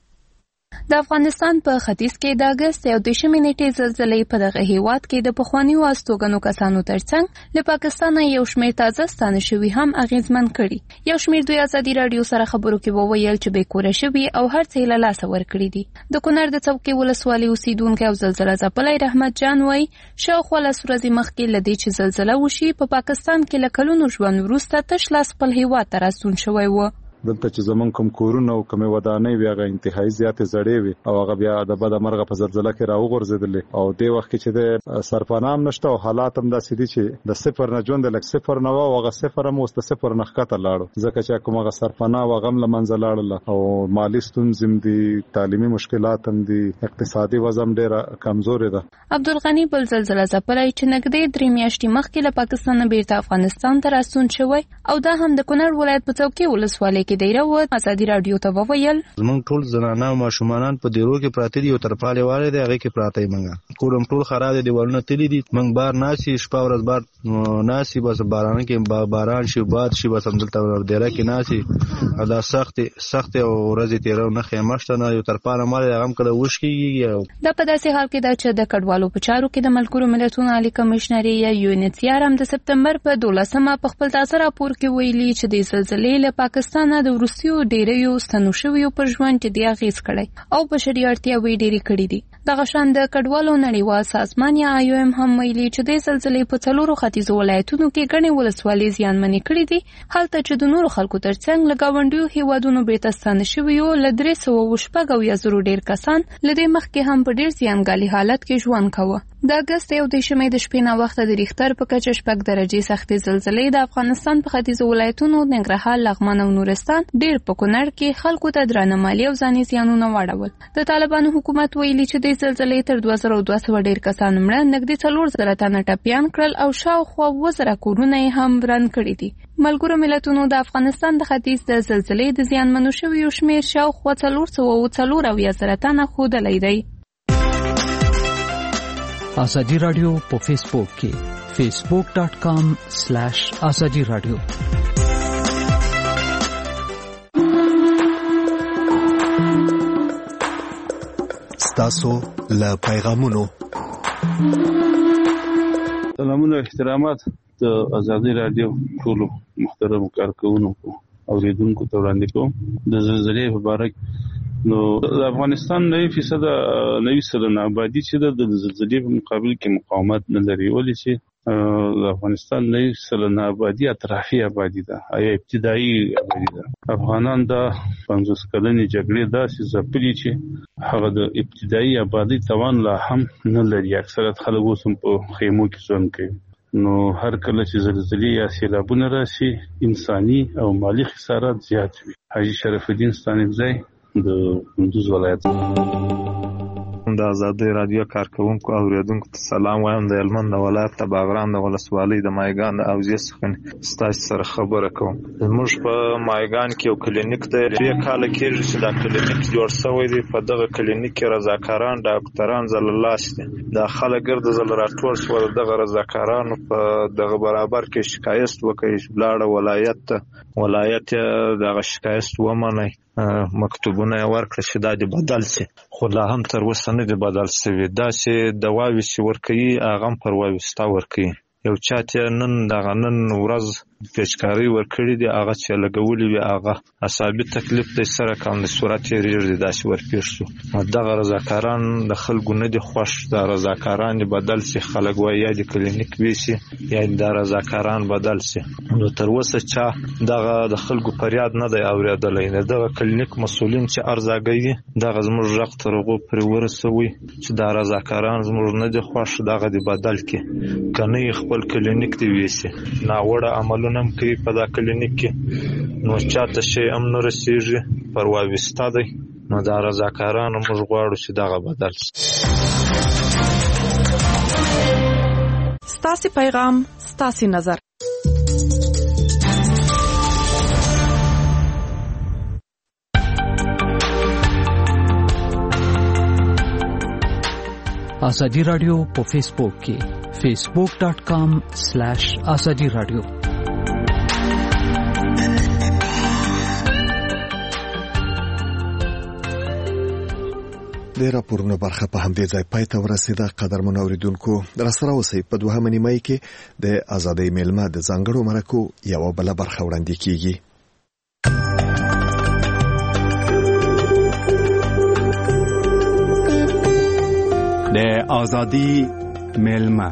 د افغانستان په ختیځ کې د اگست 18 نیټې زلزلې په دغه هیواد کې د پخوانیو استوګنو کسانو ترڅنګ له پاکستانه یو شمېر تازه ستانه شوي هم اغیزمن کړي. یو شمېر دوی آزادي رادیو سره خبرو کې وویل چې بې کوره شوي او هر څه له لاسه ورکړي دي. د کونړ د څوکۍ ولسوالۍ اوسیدونکی او زلزله ځپلی رحمت جان وایي شاوخوا 10 ورځې مخکې له دې چې زلزله وشي په پاکستان کې له کلونو ژوند وروسته تش لاس خپل هیواد ته راستون شوی و. دلته چې زمون کوم کورونه او کومه ودانۍ وی هغه انتهایی زیاتې زړې وي او هغه بیا د بده مرغه په زلزلہ کې راوغورځېدلې او د وخت کې چې د سرپنام نشته او حالات هم داسې دي چې د صفر نه ژوند لکه صفر نه او هغه صفر هم اوس د صفر نه ښکته لاړو ځکه چې کومه سرپناه و غم لمنځه لاړل او مالی ستونزې دي، تعلیمي مشکلات هم دي، اقتصادي وضع هم ډېره کمزورې ده. عبدالغنی بل زلزلہ ځپلی چې نږدې 3 میاشتې مخکې له پاکستان بیرته افغانستان ته راستون شوی او دا هم د کونړ ولایت په څوکۍ ولسوالۍ کې دیره و. آزادي رادیو ته وویل زمونږ ټول زنانه او ماشومان په دیرو کې پراته دي او ترپالې والے دی هغه کې پراته یې منګه کورم ټول خراب دي، دیوالونه تللي دي، منګ بار ناسي شپه ورځ بار ناسي بس باران کې باران شي باد شي بس همدلته دیره کې ناسي دا سخت او ورځې تیرو نه خیمشته نه یو ترپاله مال هغه کله وشکیږي. دا په داسې حال کې دا چې د کډوالو په چارو کې د ملګرو ملتونو عالی کمشنري یا UNHCR هم د سپتمبر په 12مه په خپل تازه راپور کې ویلي چې د زلزلې له پاکستانه د وروستیو ډېریو ستنو شویو پر ژوند جدي اغېز کړی او بشري اړتیاوې ډېرې کړې دي. دغه شان د کډوالو نړیوال سازمان یا IOM هم ویلي چې د زلزلې په 4 ختیځو ولایتونو کې ګڼې ولسوالۍ زیانمنې کړې دي، هلته چې د نورو خلکو ترڅنګ له ګاونډیو هیوادونو بیرته ستانه شویو له 360 ډېر کسان له دې مخکې هم په ډېر زیانګالي حالت کې ژوند کاوه. د اگست 18 د شپې نه وخت د ریختر په کچه 6 درجې سختې زلزلې د افغانستان په ختیځو ولایتونو ننګرهار، لغمان او نورستان ډېر په کونړ کې خلکو ته درانه مالي او ځاني زیانونه واړول. د طالبانو حکومت ویلي چې د زلزلې تر 2200 ډېر کسان مړه، نږدې 400 تنه ټپیان کړل او شاوخوا 1000 کورونه هم وران کړي دي. ملګرو ملتونو د افغانستان د ختیځ د زلزلې د زیانمنو شویو شمېر شاوخوا 440 تنه ښودلی دی. آزادی رادیو په فیسبوک کې facebook.com/azadi radio. ستاسو له پیغامونو سلامونه احترامات د آزادی رادیو ټول محترم کارکونکو اوریدونکو ته وړاندې کوم. د زلزلې په اړه نو د افغانستان 90% سلنه آبادی چې د زلزلې په مقابل کې مقاومت نه لري، ولې چې د افغانستان 90% آبادی اطرافي آبادی ده یا ابتدایي آبادی ده. افغانان د 50 کلنې جګړې داسې ځپلي چې هغه د ابتدایي آبادی توان لا هم نه لري. اکثریت خلک اوس په خیمو کې ژوند کوي. نو هر کله چې زلزلې یا سیلابونه راشي انساني او مالی خسارات زیات وي. حاجی شرف الدین ستانکزی د کندوز ولایت. د آزادۍ رادیو کارکونکو او اوریدونکو ته سلام وایم. د هلمند ولایت د باغران د ولسوالۍ د مایګان د حوزې څخه ستاسو سره خبره کوم. زموږ په مایګان کې یو کلینیک دی، 2 کاله کېږي چې دا کلینیک جوړ شوی دی. په دغه کلینیک کې رضاکاران ډاکټران زللاس دي. دا خلک ګرد زل راټول شول. دغه رضاکارانو په دغه برابر کې شکایت وکړي، لاړه ولایت دغه شکایت ومني، مکتوبونه ورکړل چې دا د بدل شي، خو لا هم تر اوسه نه دی بدل شوی. دا چې دواوې چې ورکوي هغه هم پر وایستا ورکوي. یو چاته نن ورځ پیچکاری ورکړي دي هغه چې لګولي وي هغه اصابي تکلیف د سره کوم د صورت یې داسې ورپېښ شو. دغه رضاکاران د خلکو نه دي خوښ، د رضاکاران بدل سي خلک وایي یا د کلینیک ویسي یا د رضاکاران بدل سي. نو تر اوسه چا دغه د خلکو فریاد نه دی اورېدلی. دغه کلینیک مسؤلین چې ارزاګي دغه زموږ غږ تر هغو پرې ورسوي چې دا رضاکاران زموږ نه دي خوښ، دغه د بدل کې کنه خپل کلینیک دی ویسي ناوړه عملونه هم کوي په دا کلینیک کې، نو چاته شی هم نه رسیږي پروا وستا دی. نو دا رضاکارانو موږ غواړو چې دغه بدل شي. ستاسو پیغام ستاسو نظر. آزادی رادیو په فیسبوک کې facebook.com/azadi radio. د راپورونو برخه په همدې ځای پای ته ورسیده. قدرمن اوریدونکو راسره اوسئ. په دوهمه نیمه کې د آزادۍ میلمه د ځانګړو مرکو یو بل برخه وړاندې کیږي. د آزادۍ میلمه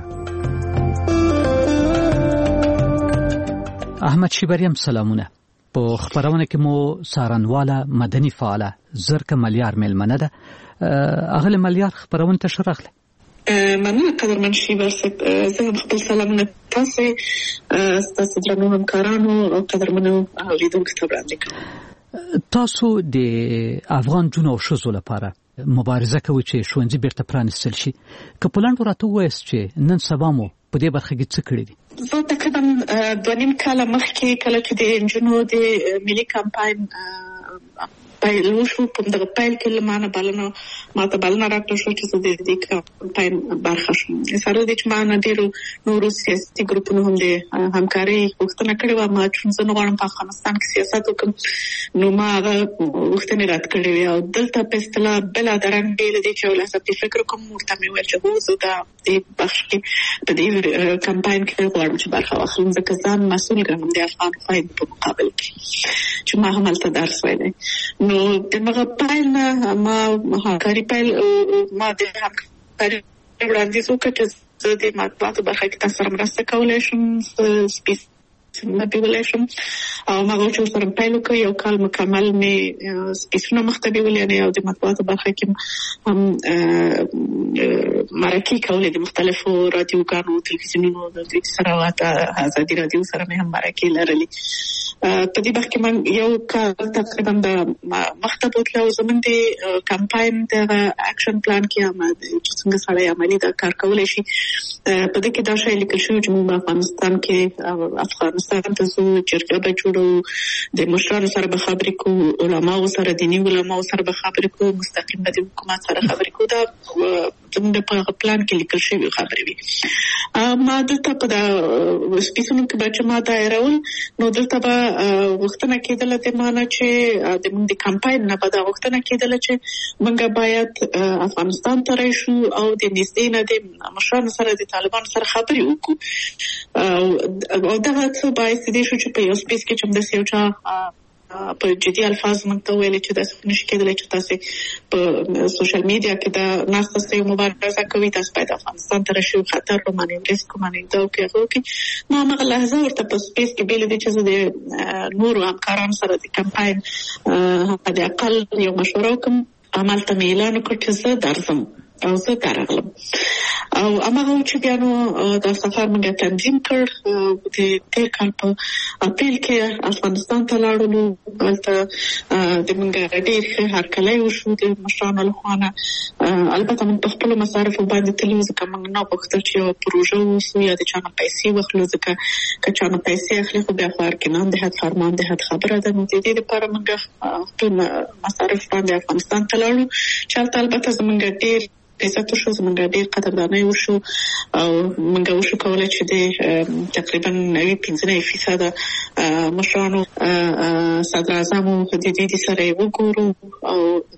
احمد شیبریم سلامونه. په خبرونه کې مو سارنواله مدني فعاله زرکه ملیار میلمنه ده. اغله ملیار خبرونه ته شرخله. مننه قدرمن شیبر صاحب. زه خپل سلامونه تاسو درنو همکارانو او قدرمنو اوریدونکو ته وړاندې کوم. تاسو د افغان جنو شوزو لپاره مبارزه کوي چې ښوونځي بیرته پرانیستل شي. که پلان ورته وایست چې نن سبا مو په دې برخه کې څه کړی دي؟ زه تقریبا 2.5 کاله مخکې کله چې د انجنونو د ملي کمپاین پیل وشو په دغه پیل کې لمانه ماته بلنه راکړه شو چې د دې کمپاین برخه شم. سره د چې ما نه ډیرو نورو سیاسي ګروپونو هم د همکاري غوښتنه کړې و. ما چې زه غواړم په افغانستان کې سیاست وکړم، نو ما هغه غوښتنې رد کړې وې او دلته په اصطلاح بلا درنګ بیل دي چې ولاسه فکر کوم ورته مې ویل چې هو زه د بخش کې په دې کمپاین کې غواړم چې برخه واخلم، ځکه ځان مسؤل ګڼم د افغان خویندو په مقابل کې چې ما هم هلته درس ویلی. نو دغه پیل نه ما همکاري پیل ما د همکاري وړاندیز وکړ چې زه د مطبوعاتو برخه کې تاسو سره مرسته کولی شم، سپیسونه بیولی شم او ما غواړم چې ورسره پیل وکړم. یو کال مکمل مې سپیسونه مخته بیولي او د مطبوعاتو برخه کې هم مرکې کولې د مختلفو رادیوګانو تلویزیونونو سره آزادي رادیو سره مې هم مرکې لرلې. په دې برخه کې من یو کال تقریبا د مخته بوتله او زموږ د کمپاین د اکشن پلان کې هم چې څنګه سړی عملي دا کار کولی شي. په دې کې دا شی لیکل شوی چې موږ افغانستان کې افغانستان ته ځو، جرګه به جوړو، د مشرانو سره به خبرې کوو، علماو سره، دیني علماو سره به خبرې کوو، مستقیم به د حکومت سره خبرې کوو. دا زموږ په پلان کې لیکل شوی خبرې وي. ما دلته په دا سپیسونو کې چې ما دایرول، نو دلته به غوښتنه کېدله د مانه چې د موږ د کمپاین نه به دا غوښتنه کېدله چې موږ باید افغانستان ته راشو او د نږدې نه د مشرانو سره د طالبانو سره خبرې وکړو. او دغه څه باعث دې شو چې په یو سپیس کې چې همداسې یو چا په جدي الفاظ موږ ته ویلې چې داسې نشي کېدلی چې تاسې په سوشل میډیا کې دا ناسته سئ مبارزه کوي، تاسو باید افغانستان ته راشئ، خطر ومنئ، ریسک ومنئ، دا وکړئ هغه وکړئ. نو هماغه لحظه ورته په سپیس کې بیلې دي چې زه د نورو همکارانو سره د کمپاین حد اقل یو مشوره وکړم. همالته مې اعلان وکړ چې زه درځم او زه درغلم. او هغه چې بیا نو دا سفر موږ تنظیم کړ. د تیر کال په اپریل کې افغانستان ته لاړو. هلته د موږ ډېر ښه هرکلی وشو د مشرانو لخوا نه. البته موږ په خپلو مصارفو باندې تللي وو، ځکه موږ نه غوښتل چې یوه پروژه واوسو یا د چا نه پیسې واخلو، ځکه که چا نه پیسې اخلي خو بیا خو ارکانان د حد فرمان د حد خبره ده. نو د دې لپاره موږ خپل مصارف باندې افغانستان ته لاړو چې هلته البته زموږ ډېر عزت وشو، زموږ ډېر قدردانۍ وشو او موږ وشو کولی چې د تقریبا 95% مشرانو صدر اعظمو د دې سره یې وګورو او د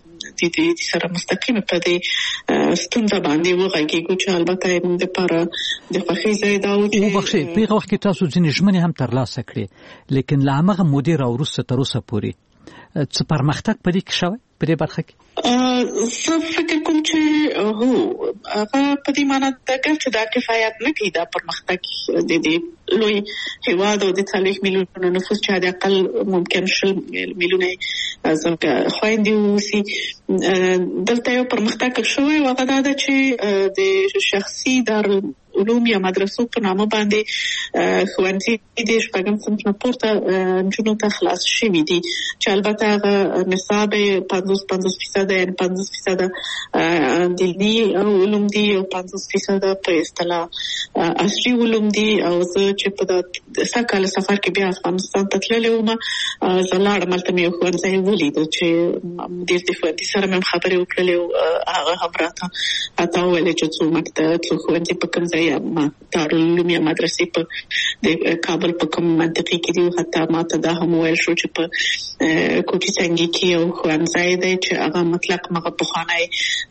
د سره مستقیم په دې ستونزه باندې وغږیږو چې البته موږ لپاره د خوښۍ ځای دا و چې وبخښئ په هغه وخت کې تاسو ځینې ژمنې هم ترلاسه کړې لیکن له هماغه مودې راوروسته تر اوسه پورې څه پرمختګ په دې کې شوی په دې برخه کې؟ زه فکر کوم چې هو هغه په دې معنی ده چې دا کفایت نه کوي دا پرمختګ د دې لوی هیواد او د 40 میلیونه نفوس چې د اقل ممکن 10 میلیونه زموږ خويندې اوسي دلته یو پرمختګ شوی او هغه دا چې د شخصي علوم یا مدرسو په نامه باندې ښوونځي د شپږم صنف نه پورته نجونو ته خلاص شوي دي چې البته هغه نصاب 50% یعنې 50% دیني علوم دي او 50% په اصطلاح عصري علوم دي. او زه چې په سږکال سفر کې بیا افغانستان ته تللې وم زه لاړم هلته مې یو ښوونځی ولیده چې مدیر د ښوونځي سره مې خبرې وکړلې او هغه هم راته وویلې چې څو موږ ته تلو ښوونځي په کوم ځای یا دارالعلوم یا مدرسې په د کابل په کوم منطقې کې دي. حتی ما ته دا هم ویل شو چې په کوټي څنګه کې یو ښوونځی دی چې هغه مطلق مغه پخوانی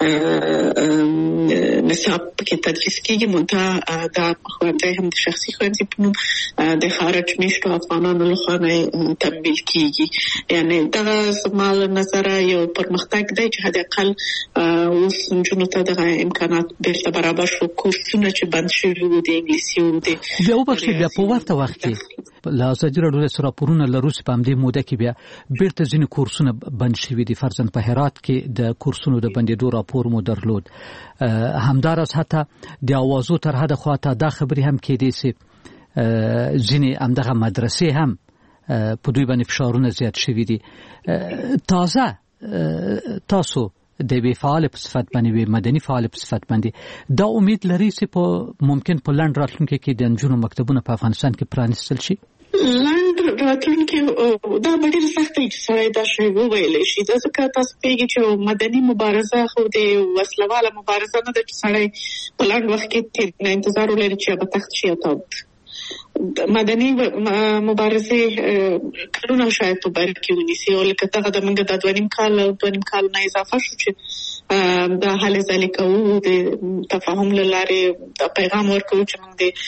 نصاب کې تدریس کېږي منتها دا ښوونځی هم د شخصي ښوونځي په نوم د خارج میشتو افغانانو لخوا نه تمویل کېږي. یعنې دغه زما له نظره یو پرمختګ دی چې حد اقل اوس نجونو ته دغه امکانات بیرته برابر شو. کورسونه چې بند شوي وو د انګلیسي او د بیا وبخښئ بیا په ورته وخت کې له ازادي راډیو څخه راپورونه لروسي په همدې موده کې بیا بیرته ځینې کورسونه بند شوي دي. فرضاً په هرات کې د کورسونو د بندېدو راپور مو درلود. همداراز حتی د اوازو تر حده خواته دا خبرې هم کېدې چې ځینې همدغه مدرسې هم په دوی باندې فشارونه زیات شوي دي. تاسو د وی فعال په صفت باندې وی مدني فعال په صفت باندې دا امید لري چې په ممکن په لند راتلونکي کې د نجونو مکتبونه په افغانستان کې پرانیستل شي؟ لند راتلونکي دا ډېر سخت دی چې سړی دا شی وویلی شي. دا ځکه تاسو پوهېږئ چې مدني مبارزه خو د وسلواله مبارزه نه ده چې سړی په لنډ وخت کې انتظار ولري چې هغه تخت شي او مدني مبارزه کلونه شاید په بر کې ونیسي او لکه دغه د موږ د 2.5 کال نه اضافه شو چې د حل ځلې کوو د تفاهم له لارې د پیغام ورکوو چې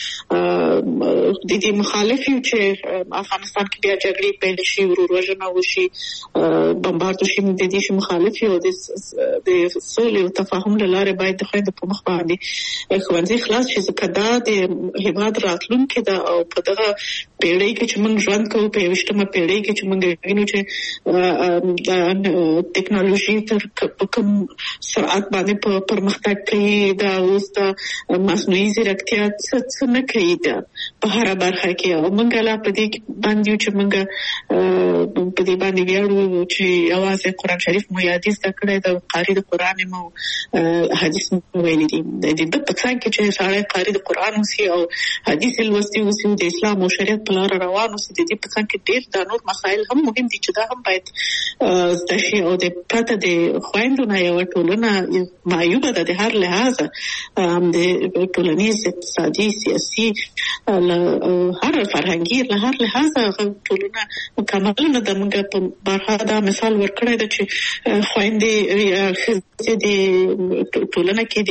موږ د دې مخالف یو چې افغانستان کې بیا جګړې پیل شي وروژنه وشي بمبارد شي موږ د دې مخالف یو د سولې او تفاهم له لارې باید د خویندو په مخ باندې ښوونځي خلاص شي ځکه دا د هېواد راتلونکی ده او په دغه پیړۍ کې چې موږ ژوند کوو په 21مه پیړۍ کې چې موږ وینو چې د ټیکنالوژي په کوم سرعت باندې پرمختګ کوي دا اوس د مصنوعي ځیرکتیا څه نه کوي دا په هره برخه کې او موږ لا په دې باندې چې موږ په دې باندې ویاړو چې یوازې قرآن شریف مو یادې زده کړی د قاري د قرآن مو حدیث مو ویلي دي د دې په څنګ کې چې سړی قاري د قرآن اوسي او حدیث لوستي اوسي د اسلام او شریعت په لار روان اوسي د دې په څنګ کې ډېر د نور مسایل هم مهم دي چې دا هم باید زده شي او د پرته د خویندو نه یو ټولنه معیوبه ده د هر لحاظ د ټولنیز اقتصادي سیاسي هر فرهنګي له هر لحاظ ټولنه مکمل نه ده. موږ په برخه دا مثال ورکړی ده چې خویندې د ټولنه کې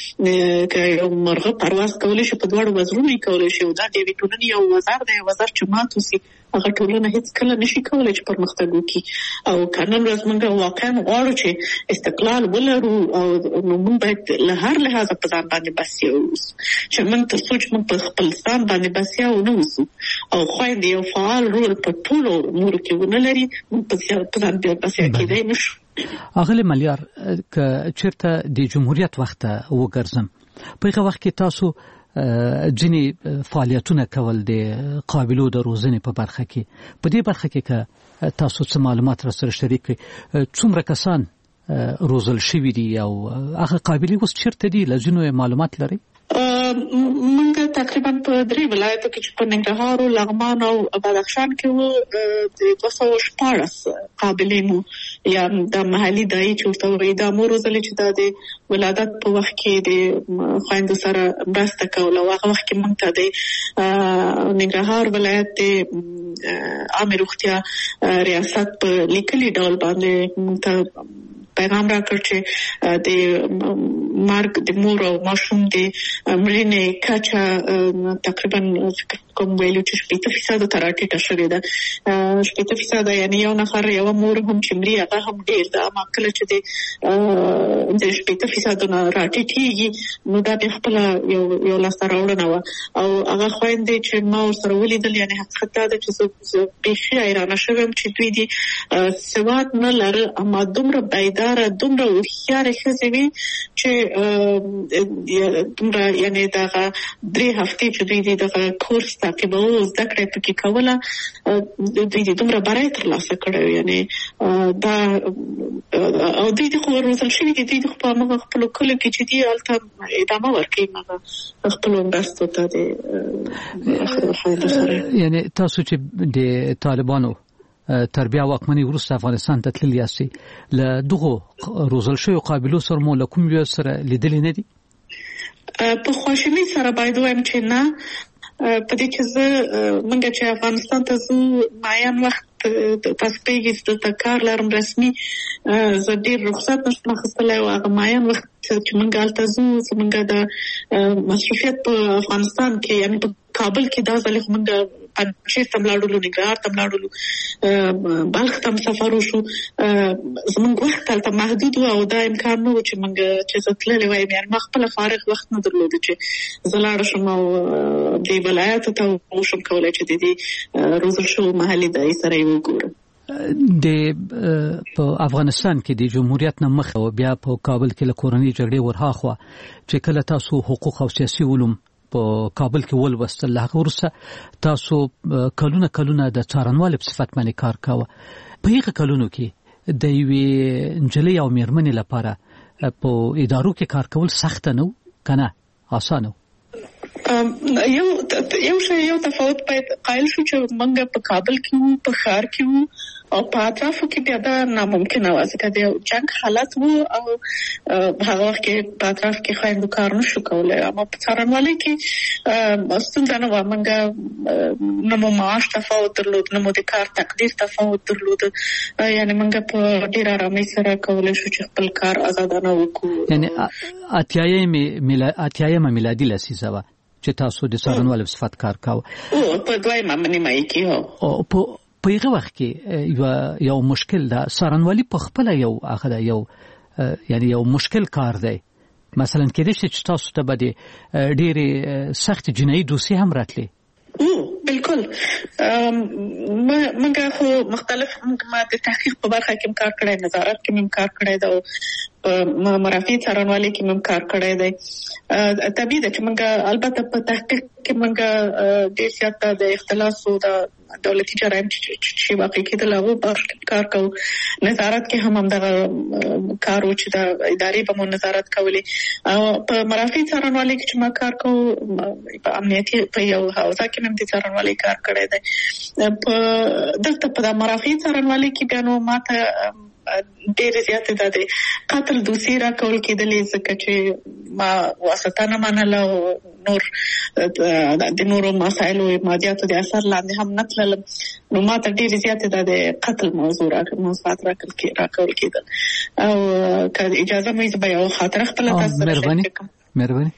د یو مرغه پرواز کولی شي په دواړو وزرونو یې کولی شي او دا د یوې ټولنې یو وزر دی وزر چې مات اوسي هغه ټولنه هیڅ کله نشي کولی چې پرمختګ وکړي او که نن ورځ موږ واقعا غواړو چې استقلال ولرو او نو موږ باید له هر لحاظه په ځان باندې بسیا اوسو چې موږ تر څو چې موږ په خپل ځان باندې بسیا ونه اوسو او خویندې یو فعال رول په ټولو امورو کې ونه لري موږ په ځان بسیا کېدای نشو. اغلی ملیار که چیرته د جمهوریت وخت وګرځم په هغه وخت کې تاسو ځینې فعالیتونه کول د قابلو د روزنې په برخه کې په دې برخه کې که تاسو څه معلومات را سره شریک کړئ څومره کسان روزل شوي دي او هغه قابلې اوس چیرته دي لږ معلومات لرئ؟ موږ تقریبا په 3 ولایتو کې چې په ننګرهار او لغمان او بدخشان کې وو د 214 قابلین یا د محلي دای چې ورته وایي دا مو روزل چې د ولادت په وخت کې د خويندو سره مرسته کوله او هغه وخت کې موږ ته د ننګرهار ولایت د عامه روغتیا ریاست په لیکلي ډول باندې موږ ته پیغام راکړ چې د مرګ د مور او ماشوم د مړینې کچه تقریبا کوم ویلو چې 80% ته راټیټه شوې ده. 80% یعنی یو نفر یو مور هم چې مړي هغه هم ډیر ده. اما کله چې د 80% نه راټیټېږي نو دا به خپل یو لاس راوړنه و او هغه خويندې چې ما سره ولیدل یعنی حقیقت دا چې زه به حیرانه شوم چې دوی دي سواد نه لري اما دومره بیدار دومره هوښیار ښځې وي چې دومره یعنی دا 3 هفتې چې دوی د کورس تعقیبول زده کړې پکې کوله دوی دومره برای ترلاسه کړو یعنی دا او دوی د خبرو روزل شوي دي دوی په موږ خپل کله کې چې دی الته ادامه ورکړي موږ خپل مرستو ته د یعنی تاسو چې د طالبانو تربیه واکمنۍ وروسته افغانستان ته تللی یاستئ له دغو روزل شویو قابلو سره مو له کوم یو سره لیدلې نه دي؟ په خواشینۍ سره باید وایم چې نه په دې چې موږ چې افغانستان ته ځو معین وخت تاسو پیږئ د کار لرم رسمي زه ډېر رخصت نشم اخیستلی او هغه معین وخت چې موږ هلته ځو زموږ د مصروفیت په افغانستان کې یعنی په کابل کې دا ځل خو موږ پنجشیر ته ولاړو ننګرهار ته ولاړو بلخ ته سفر وشو زموږ وخت هلته محدود و او دا امکان نه و چې موږ چې زه تللی وایم یعنې ما خپله فارغ وخت نه درلود چې زه لاړه شم او دې ولایاتو ته وشم کولی چې د دې روزل شوو محلي ادارې سره یې وګورم. په افغانستان کې د جمهوریت نه مخ او بیا په کابل کې له کورنۍ جګړې ورهاخوا چې کله تاسو حقوق او سیاسي علوم په کابل کې ولوستل هغه وروسته تاسو کلونه د څارنوالۍ په صفت باندې کار کاوه. په هغه کلونو کې د یوې نجلۍ او مېرمنې لپاره په ادارو کې کار کول سخت نه و کنه اسانه؟ یو تفاوت قائل شو چې موږ په کابل کې وو په ښار کې وو او په اطرافو کې بیا دا ناممکنه وه ځکه د جنګ حالت و او هغه وخت کې په اطراف کې خویندو کار نشو کولی. اما په څارنوالۍ کې ستونزه نه وه. موږ نه مو معاش تفاوت درلود نه مو د کار تقدیر تفاوت درلود یعنی موږ په ډېر ارامۍ سره کولی شو چې خپل کار ازادانه وکړو. یعنی اتیایمه میلادي لسیزه وه چې تاسو د څارنوالۍ په صفت کار کاوه په دویمه نیمایي کې په هغه وخت کې یو مشکل ده څارنوالي په خپله یو یعنی یو مشکل کار دی. مثلا کېدای شي چې تاسو ته به د ډېرې سخت جنایي دوسیې هم راتلې. بالکل موږ خو مختلف ما د تحقیق په برخه کې کار کړی نظارت کې کار کړی دی په مرافعي څارنوالۍ کې کار کړی دی. طبیعي ده چې موږ البته په تحقیق کې موږ ډېر زیات د اختلاس او د دولتي جرایم چې واقع کېدل هغو برخه کې کار کوو. نظارت کې هم همدغه کار و چې د ادارې به مو نظارت کولې. په مرافعي څارنوالۍ کې چې ما کار کوو په امنیتي په یو حوزه کې مې د څارنوالۍ کار کړی دی. دلته په مرافعي څارنوالۍ کې بیا نو ماته ډېر زیات د قتل دوسیې راکول کېدلې ځکه چې ما واسطه نه منله او نور د نورو مسایلو مادیاتو د اثر لاندې هم نه تللم نو ماته ډېر زیات د قتل موضوعات راکول کېدل. او که اجازه مې زه به یو خاطره خپله تاسو سره شریک کړم. مهرباني.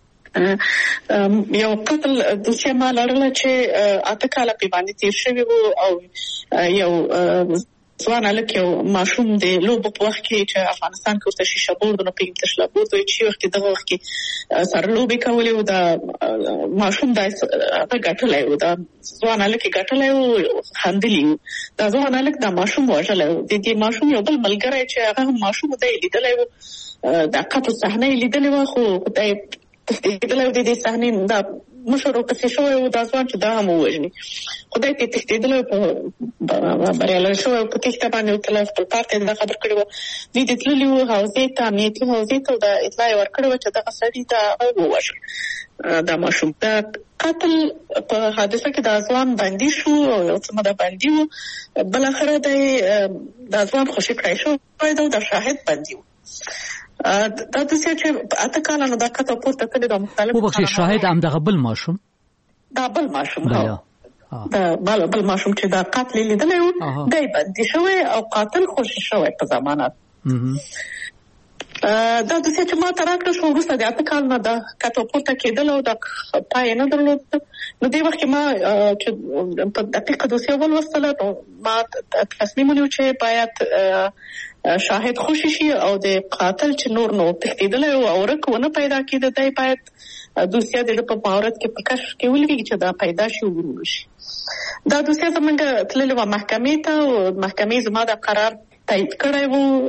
یو قتل دوسیه ما لرله چې 8 کاله پې باندې تېر شوي وو او یو ځوان هلک یو ماشوم د لوبو په وخت کې چې افغانستان کې ورته شیشه بورډ نو په تشلا بورډ وایي چې وخت دغه وخت کې سره لوبې کولې او دا ماشوم دا ګټلی و دا ځوان هلک یې ګټلی و خندلي و دا ځوان هلک دا ماشوم وژلی و. د دې ماشوم یو بل ملګری چې هغه هم ماشوم دا یې لیدلی و دا قتل صحنه یې لیدلې وه خو دا یې تښتېدلی و د دې صحنې دا مشر ورپسې شوی و دا ځوان چې دا هم ووژني خدای ته یې تښتېدلی و بریالی شوی و په تېښته باندې وتلی خپل پلار ته یې دا خبر کړې وه. دوی د تللي وو حوزې ته امنیتي حوزې ته دا اطلاع یې ورکړې وه چې دغه سړي دا ووژل دا ماشوم. دا قتل په حادثه کې دا ځوان بندي شو او یو څه موده بندي و بالاخره دا ځوان خوشي کړی شوی دی او دا شاهد بندي و. دا دوسیه چې 8 کاله نو دا کته پورته کړي دا مختلف وبخښئ شاهد همدغه بل ماشوم دا بل ماشوم دا بل ماشوم چې دا قتل لیدلی و دی بندي شوی او قاتل خوشي شوی په ضمانت دا دوسیه چې ما ته راکړه شو وروسته د 8 کال نه د کته پورته کېدل او د پای نه درلود. نو دې وخت کې ما چې په دقیقه دوسیه ولوستله نو ما تصمیم ونیو چې باید شاهد خوشي شي او د قاتل چې نور نو تښتېدلی او ورک ونه پیدا کېده دی باید دوسیه د په مهارت کې په کشف کې ولګي چې دا پیدا شي او ورول شي. دا دوسیه زمونږ تللې وه محکمې ته او محکمې زما د قرار تایید کړی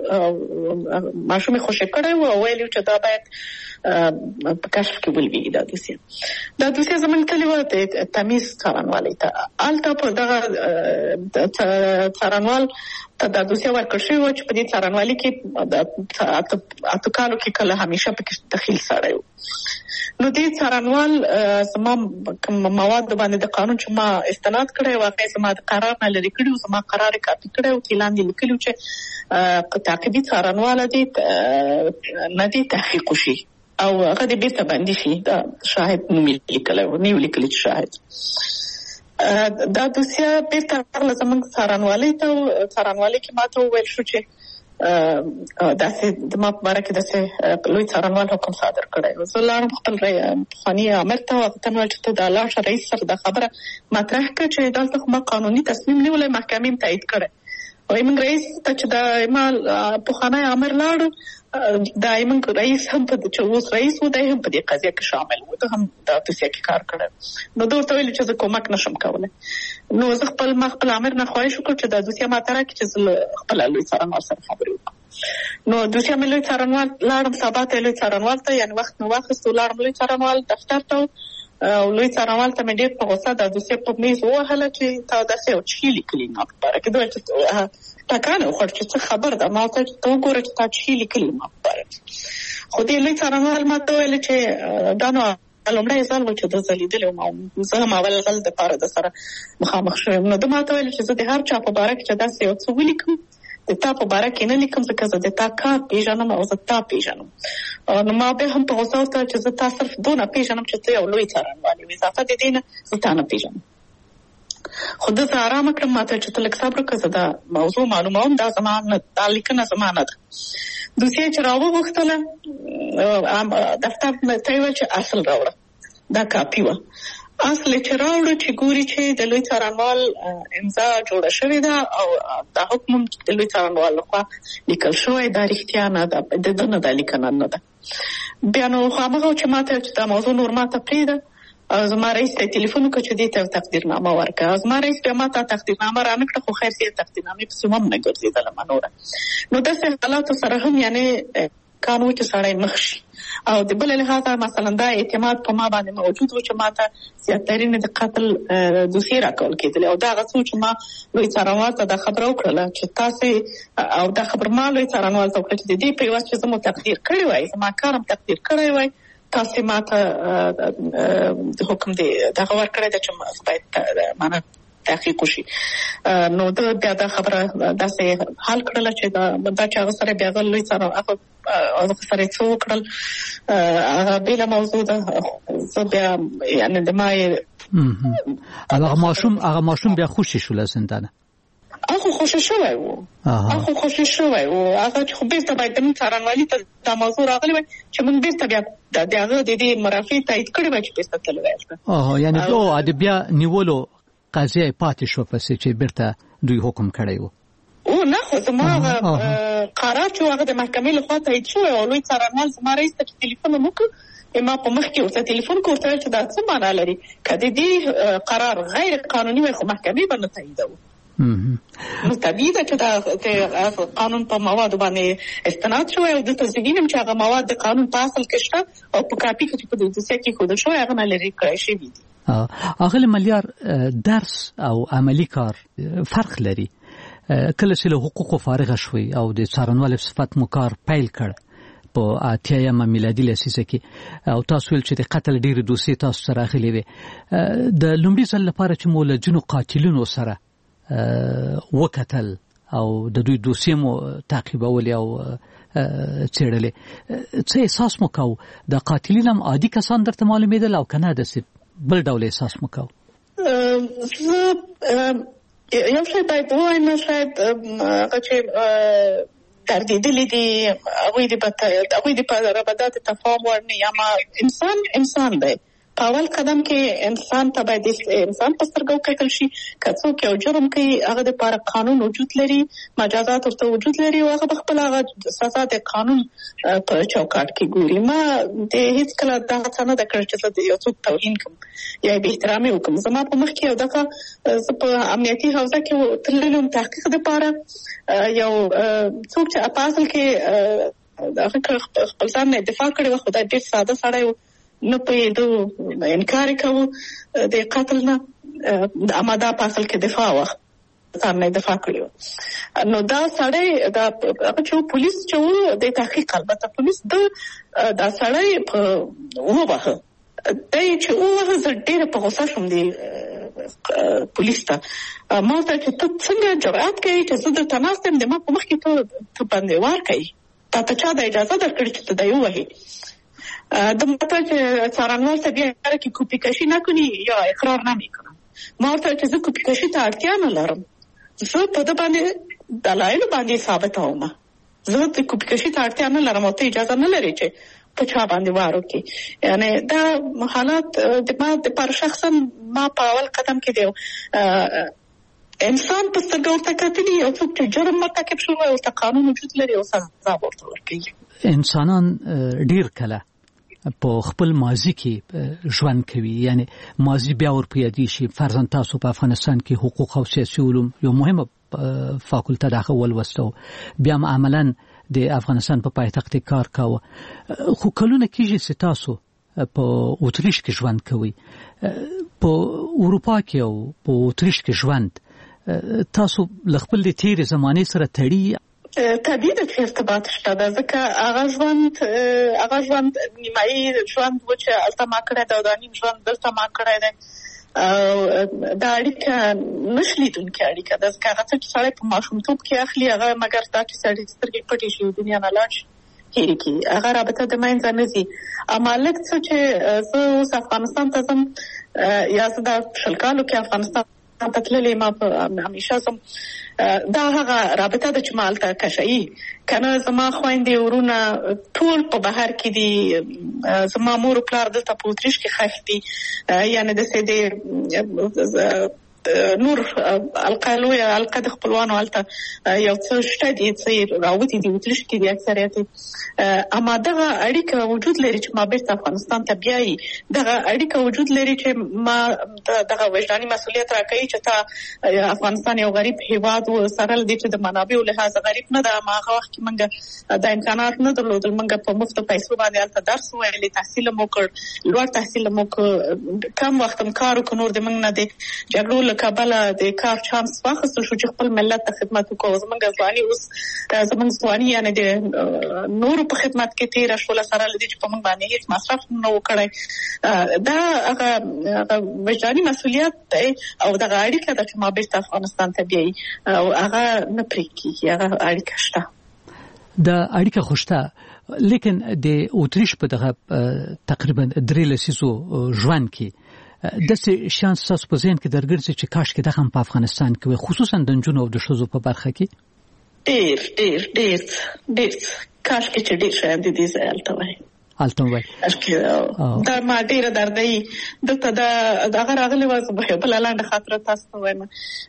و ماشوم خوشی کړی و او ویلو چې دا باید په کشف کې ولویږي. دا دوسیه زمونږ تللې وه د تمیز څارنوالۍ ته. هلته په دغه څارنوال ته دا دوسیه ورکړل شوې وه چې په دې څارنوالۍ کې 8 کالو کې کله همیشه پکې دخیل سړی و. نو دې څارنوال زما مواد باندې د قانون چې ما استناد کړی و هغه زما د قرار نه لرې کړي و. زما قرار یې کاپي کړی و چې لاندې لیکلي و چې تعقیبي څارنواله دې نه دې تحقیق وشي او هغه دې بیرته بندي شي. دا شاهد نوم یې لیکلی و، نه یې لیکلي چې شاهد. دا دوسیه بیرته راغله زموږ څارنوالۍ ته. څارنوالۍ کې ما ته وویل شو چې داسې د ما په باره کې داسې لوی څارنوال حکم صادر کړی و. زه لاړم خپل پخواني امر ته او هغه ته مې ویل چې ته دا لاړ شه رئیس سره دا خبره مطرح کړه چې دلته خو ما قانوني تصمیم نیولی، محکمې هم تایید کړی. وایي موږ رئیس ته چې دا ما پخوانی امر لاړو دا موږ رئیس هم چې اوس رئیس و دی هم په دې قضیه کې شامل و، ده هم دا دوسیه کې کار کړی. نو ده ورته ویلي چې زه کومک نشم کولی. نو زه ما خپل امر نه خواهش وکړ چې دا دوسیه ماته راکړي چې زه خپله لوی څارنوال سره خبرې وکړم. نو دوسیه مې لوی څارنوال لاړم سبا ته لوی څارنوال ته یعنې وخت مې واخیست لاړم لوی څارنوال دفتر ته او لوی څارنوال ته مې ډېر په غوسه دا دوسیه په میز ووهله چې تا داسې یو څه لیکلي ما په باره کې. ده چې ټکانه وخوړ چې څه خبر ده. ما ورته ته وګوره چې تا څه لیکلي ما په باره کې. خو دې لوی څارنوال ما ته وویل چې دا نو لومړی ځل و چې ده زه لیدلی وم، زه هم اول ځل دپاره د سره مخامخ شوی یم. نو ده ما ته ویل چې زه د هر چا په باره کې چې داسې یو څه ولیکم د تا په باره کې نه لیکم ځکه زه د تا کار پېژنم او زه تا پېژنم. نو ما بیا هم په غوسه ورته چې زه تا صرف دونه پېژنم چې ته یو لوی څارنوال یې، اضافه د دې نه زه تا نه پېژنم. خو ده زه ارامه کړم، ما ته چې ته لږ صبر وکړه، زه دا موضوع معلوموم، دا زما نه، دا لیکنه زما نه ده. دوسیه چې راوغوښتله دفتر ته یې ویل چې اصل راوړه، دا کاپي وه. اصل چې راوړه چې ګوري چې د لوی څارنوال امضا جوړه شوې ده او دا حکم د لوی څارنوال لخوا لیکل شوی، دا رښتیا نه ده، د ده نه دا لیکنه نه ده. بیا نو هماغه چې ما ته چې دا موضوع نور ما ته پرېږده، زما رئیس ته تلیفون وکړه چې دې ته تقدیرنامه ورکړه. زما رئیس بیا ما ته تقدیرنامه را نه کړه، خو خیر چې تقدیرنامې پسې هم نه ګرځېدله نوره. نو داسې حالاتو سره هم یعنې کانو چې سړی مخ شي. او د بل لحاظه مثلا دا اعتماد په ما باندې موجود و چې ما ته زیاترین د قتل دوسیه راکول کېدل او دا غوښتل چې ما لوی څارنوال ته دا خبره وکړه چې تاسو او دا خبر ما لوی څارنوال ته وکړه چې د دې په واسطه چې زموږ تقدیر کړی وای، زما کارم تقدیر کړی وای، تاسو ما ته د حکم دی دا خبر کړی چې باید معنا تحقیق وشي. نو دا بیا دا خبره داسې حل کړله چې دا چې هغه سره بیا لوی څارنوال هغه سره څه وکړل هغه بله موضوع ده. زه بیا یعنې د ما هغه ماشوم بیا خوشي شو له زندانه. هغه خوشي شوی و، هغه خوشي شوی و، هغه چې خو بیرته باید د موږ څارنوالي ته دا موضوع راغلی وای چې موږ بیرته بیا د هغه د دې مرافع تایید کړی وای چې بیرته تللی وای. یعنې د بیا نیولو قضیه پاتې شو پسې چې بیرته دوی حکم کړی و. او نه خو زما قرار چې هغه د محکمې لخوا تایید شوی او لوی څارنوال زما رئیس ته تلیفون وکړ، ما په مخ کې ورته تلیفون کوم چې دا څه معنا لري، که د دې قرار غیر قانوني وای خو محکمې به نه تاییدوي. نو طبیعي ده چې دا قانون په موادو باندې استناد شوی او دلته زه وینم چې هغه مواد د قانون په اصل کې شته او په کاپي کې چې په دې دوسیه کې ښودل شوی هغه نه لرې کړی شوي دي. اغلی ملیار، درس او عملی کار فرق لري. کله چې له حقوقو فارغه شوي او د څارنوال صفت مو کار پیل کړ په 80 میلادي لسیزه کې او تاسو ویل چې د قتل ډېرې دوسیې تاسو سره راغلې وې، د لومړي ځل لپاره چې مو له ځینو قاتلینو سره وکتل او د دوی دوسیې مو تعقیبولې او څېړلې، څه احساس مو کوو؟ د قاتلین هم عادي کسان درته معلومېدل او که نه داسې بل ډول احساس مو کوو؟ یو شی باید ووایم، شاید هغه چې دردېدلې دي، هغوی د ربادات تفاهم وړ نه. یا انسان دی. په اول قدم کې انسان ته باید انسان په سترګو کتل شي. که څوک یو جرم کوي هغه دپاره قانون وجود لري، مجازات ورته وجود لري او هغه به خپله هغه سزا د قانون په چوکاټ کې ګوري. ما د هېڅ کله دغه څه نه ده کړې چې زه د یو څوک توهین کړم یا بې احترامي وکړم. زما په مخ کې یو دغه زه په امنیتي حوزه کې تللی وم تحقیق دپاره. یو څوک چې په اصل کې هغه خپل ځان نه دفاع کړی و، خو دا ډېر ساده سړی و، نه پوهېدو، انکار یې کوو د قتل نه. اما دا په اصل کې دفاع وه، ځان نه دفاع کړی و. نو دا سړی هغه چې پولیس چې و د تحقیق، البته پولیس دا سړی ووهه. دی چې ووهه زه ډېره په غوسه شوم دی پولیس ته. ما ورته چې ته څنګه جرأت کوې چې زه دلته ناست یم د ما په مخ کې ته باندې وار کوې؟ تا ته چا دا اجازه درکړې چې ته دا ووهې؟ د ماته چې څارنوال ته بیا کې کپی کشی نکنی یا اقرار نمیکنم. ما ورته چې زه کپی کشی ته اړتیا نه لرم، زه په ده باندې دلایلو باندې ثابتوم، زه د کپی کشی ته اړتیا نه لرم او ته اجازه نه لرې چې په چا باندې وار وکړي. یعنی دا حالات د ما دپاره شخصا ما په اول قدم کې دی انسان په سترګو ورته کتلي، یو څوک چې جرم مرتکب شوی ورته قانون وجود لري او سزا ورته ورکوي. انسانان ډیر کله په خپل ماضي کې ژوند کوي، یعنی ماضي بیا ور په یادې شي. فرضاً تاسو په افغانستان کې حقوق او سیاسي علوم یو مهمه فاکولته داخل ولوستو، بیا عملاً د افغانستان په پایتخت کار کاوه. خو کلونه کېږي چې تاسو په اتریش کې ژوند کوي. په اروپا کې او په اتریش کې ژوند تاسو له خپل د تېرې زمانې سره تړي؟ طبیعي ده چې ارتباط شته ده، ځکه هغه ژوند نیمایي ژوند و چې هلته ما کړی دی او دا نیم ژوند دلته ما کړی دی. دا اړیکه نش لیدونکې اړیکه ده، ځکه هغه څه چې سړی په ماشومتوب کې اخلي هغه مګر دا چې سړی سترګې پټې شي دنیا نه لاړ شي هېرې کړي، هغه رابطه د منځه نه ځي. اما لږ څه چې زه اوس افغانستان ته ځم یا زه دا 20 کالو کې افغانستان ته تللې، ما په همیشه ځم، دا هغه رابطه ده چې ما هلته کشوي. که نه زما خویندې ورونه ټول په بهر کې دي، زما مور و پلار دلته په اتریش کې ښخ دي. یعنې داسې د نور القه د خپلوانو هلته یو څه شته دي، څه راوتي دي اتریش کې دي اکثریت. اما دغه اړیکه وجود لري چې ما بیرته افغانستان ته بیایي، دغه اړیکه وجود لري چې ما دغه وجداني مسؤلیت راکوي چې تا افغانستان یو غریب هیواد و، سره له دې چې د منابعو لحاظ غریب نه ده. اما هغه وخت کې موږ دا امکانات نه درلودل، موږ په مفتو پیسو باندې هلته درس وویلې، تحصیل مو کړ، لوړ تحصیل مو کړ، کم وخت هم کار وکړ، نور د موږ نه د جګړو له کبله د کار چانس واخیستل شو چې خپل ملت ته خدمت وکړو. زموږ ځواني اوس زموږ ځواني یعنې د نورو په خدمت کې تېره شوله، سره له دې چې په موږ باندې هېڅ مصرف نه و کړی. دا هغه وجداني مسؤلیت دی او دغه اړیکه ده چې ما بیرته افغانستان ته بیایي او هغه نه پرې کېږي، هغه اړیکه شته. دا اړیکه خو شته، لیکن د اتریش په دغه تقریبا 3 لسیزو ژوند کې داسې شان ستاسو په ذهن کې درګرځي چې کاشکې دغه هم په افغانستان کې وي، خصوصا د نجونو او د ښځو په برخه کې؟ ډېر کاشکې چې ډېر شیان د دې ځای هلته وای. دا ما ډېره دردوي. دلته دغه راغلې وه، زه به یو بله لنډه خاطره تاسو ته وایم.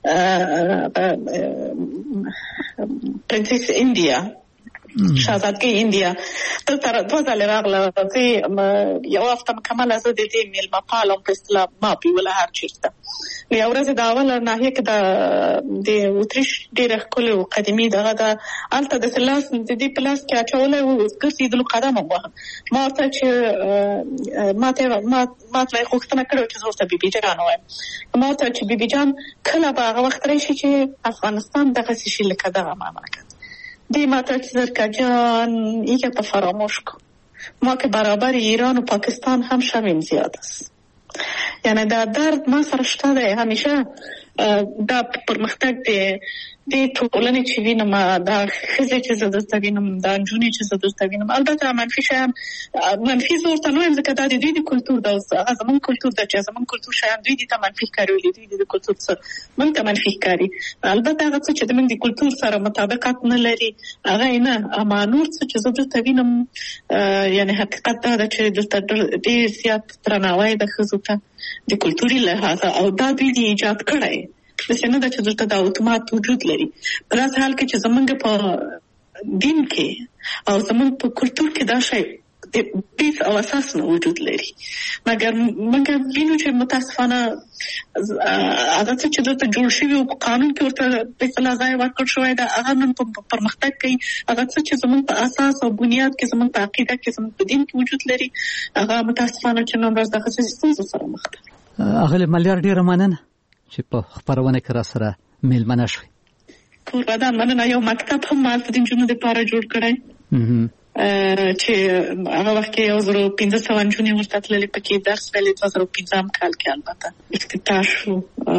پرنسس انډیا، شهزادګۍ انډیا دلته 2 ځلې راغله. یو هفته مکمله زه د دې میلمه پاله په اصطلاح ما پیوله هر چېرته. یو ورځ د اوله ناحیه کې د اتریش ډېره ښکلې و قدیمي دغه ده، هلته داسې لاس د دې په لاس کې اچولی و، ګرځېدلو قدم هم وهم. ما ورته چې ما ته یې غوښتنه کړې وه چې زه ورته بیبي جان ووایم. ما ورته چې بیبي جان کله به هغه وخت راشي چې افغانستان دغسې شي لکه دغه مملکت. دی ما ته چې زرکه جان یک تا فراموش کن، ما که برابر ایران و پاکستان هم شویم زیاد است. یعنی در درد ما سرشته ده. همیشه دا پرمختګ دی د ټولنې چې وینم دا ښځې چې زه دلته وینم دا نجونې چې زه دلته وینم البته منفي شیان منفي زه ورته نه وایم ځکه دا د دوی د کلتور دا هغه زموږ کلتور ده چې زموږ کلتور شیان دوی دې ته منفي ښکاري ولې دوی د کلتور څه موږ ته منفي ښکاري البته هغه څه چې زموږ د کلتور سره مطابقت نه لري هغه نه اما نور څه چې زه دلته وینم یعنی حقیقت دا ده چې دلته ډېر زیات درناوی د ښځو ته د کلتوري لحاظه او دا دوی دې ایجاد کړی داسې نه ده چې دلته دا اتومات وجود لري په داسې حال کې چې زموږ په دین کې او زموږ په کلتور کې دا شی د بیس او اساس نه وجود لري مګر موږ وینو چې متاسفانه هغه څه چې دلته جوړ شوي او په قانون کې ورته فیصله ځای ورکړل شوی ده هغه نن پرمختګ کوي هغه څه چې زموږ په اساس او بنیاد کې زموږ په عقیده کې زموږ په دین کې وجود لري هغه متاسفانه چې نن ورځ دغه ستونزو سره مخ ده اغلی ملیار ډیره مننه چې په خبرونه کې را سره میلمنه شوي کوربه مننه یو مکتب هم ما د نجونو لپاره جوړ کړی چې هغه وخت کې 1500 نجونې ورته تللې پکې درس ویلې 2015 کال کې البته افتتاح شو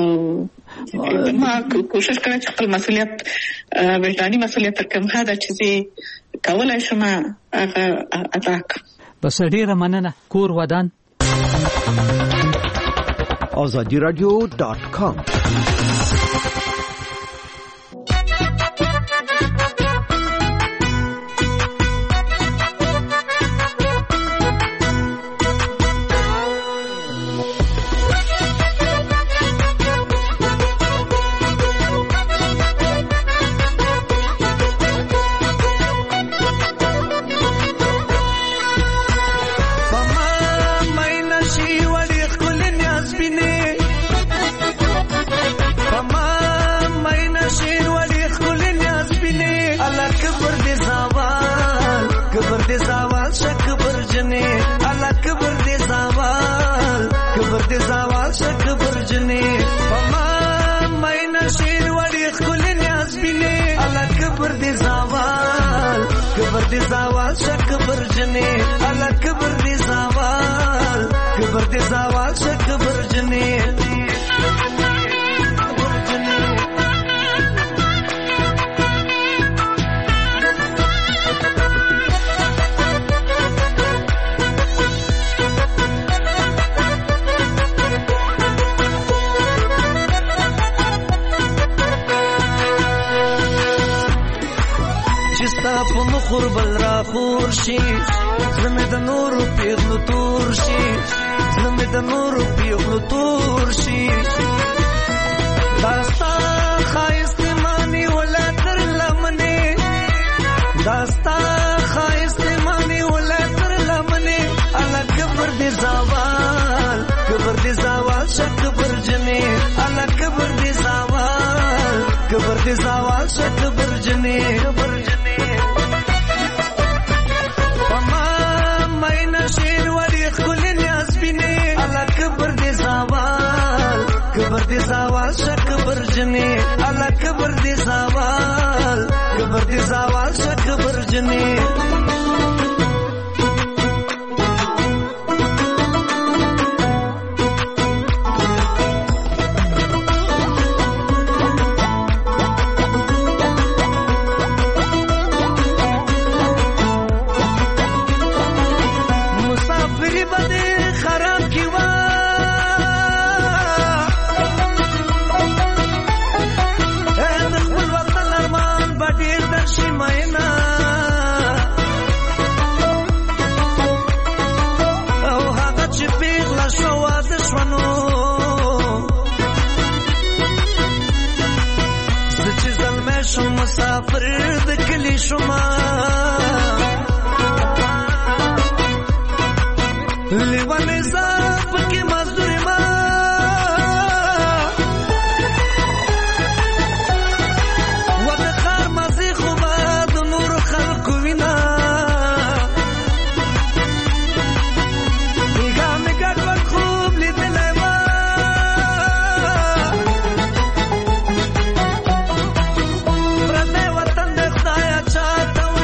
ما کوشش کړم چې خپل مسؤلیت وجداني مسؤلیت کوم هدا چې کولای شم هغه ادا کړم بس ډیره مننه کور ودان azadiradio.com زوال شک برجنی الا کبر دی زوال کبر دی زوال شک برجنی قربل را خورشي زمه د نور پیغلو تور شي زمه د نور پیغلو تور شي داستا خایست مانی ولا تر لمنه داستا خایست مانی ولا تر لمنه الا کبر دی زوال شک برجنه الا کبر دی زوال شک برجنه زوال شک برجنی الا کبر دی زوال شک برجنی مسافری بده خراب کیوا مسافر د کلی شما لیوانه زاپ کې مزدور ما وقت خار مزي خو ما د نور خلق وینا ګام ګډ وخت خوب لیدلای ما وطن د خدای چاته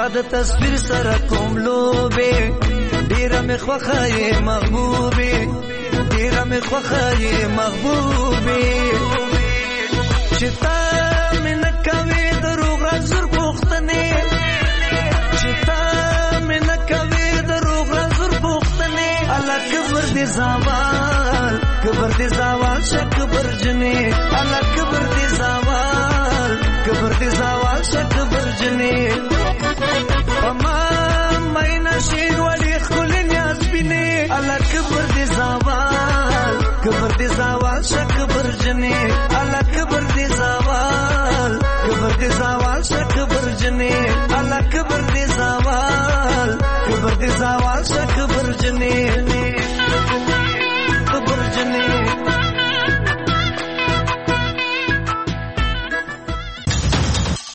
د تصویر سره کوم لوبه ډیره مې خوخه محبوبي ډیره مې خوخه محبوبي چې تا مې نه کوي دروغ زر پوښتنې چې تا مې نه کوي دروغ زر پوښتنې الله کبر دې زوال شک برجنې الله کبر دې زوال شک برجنې اما مې نشي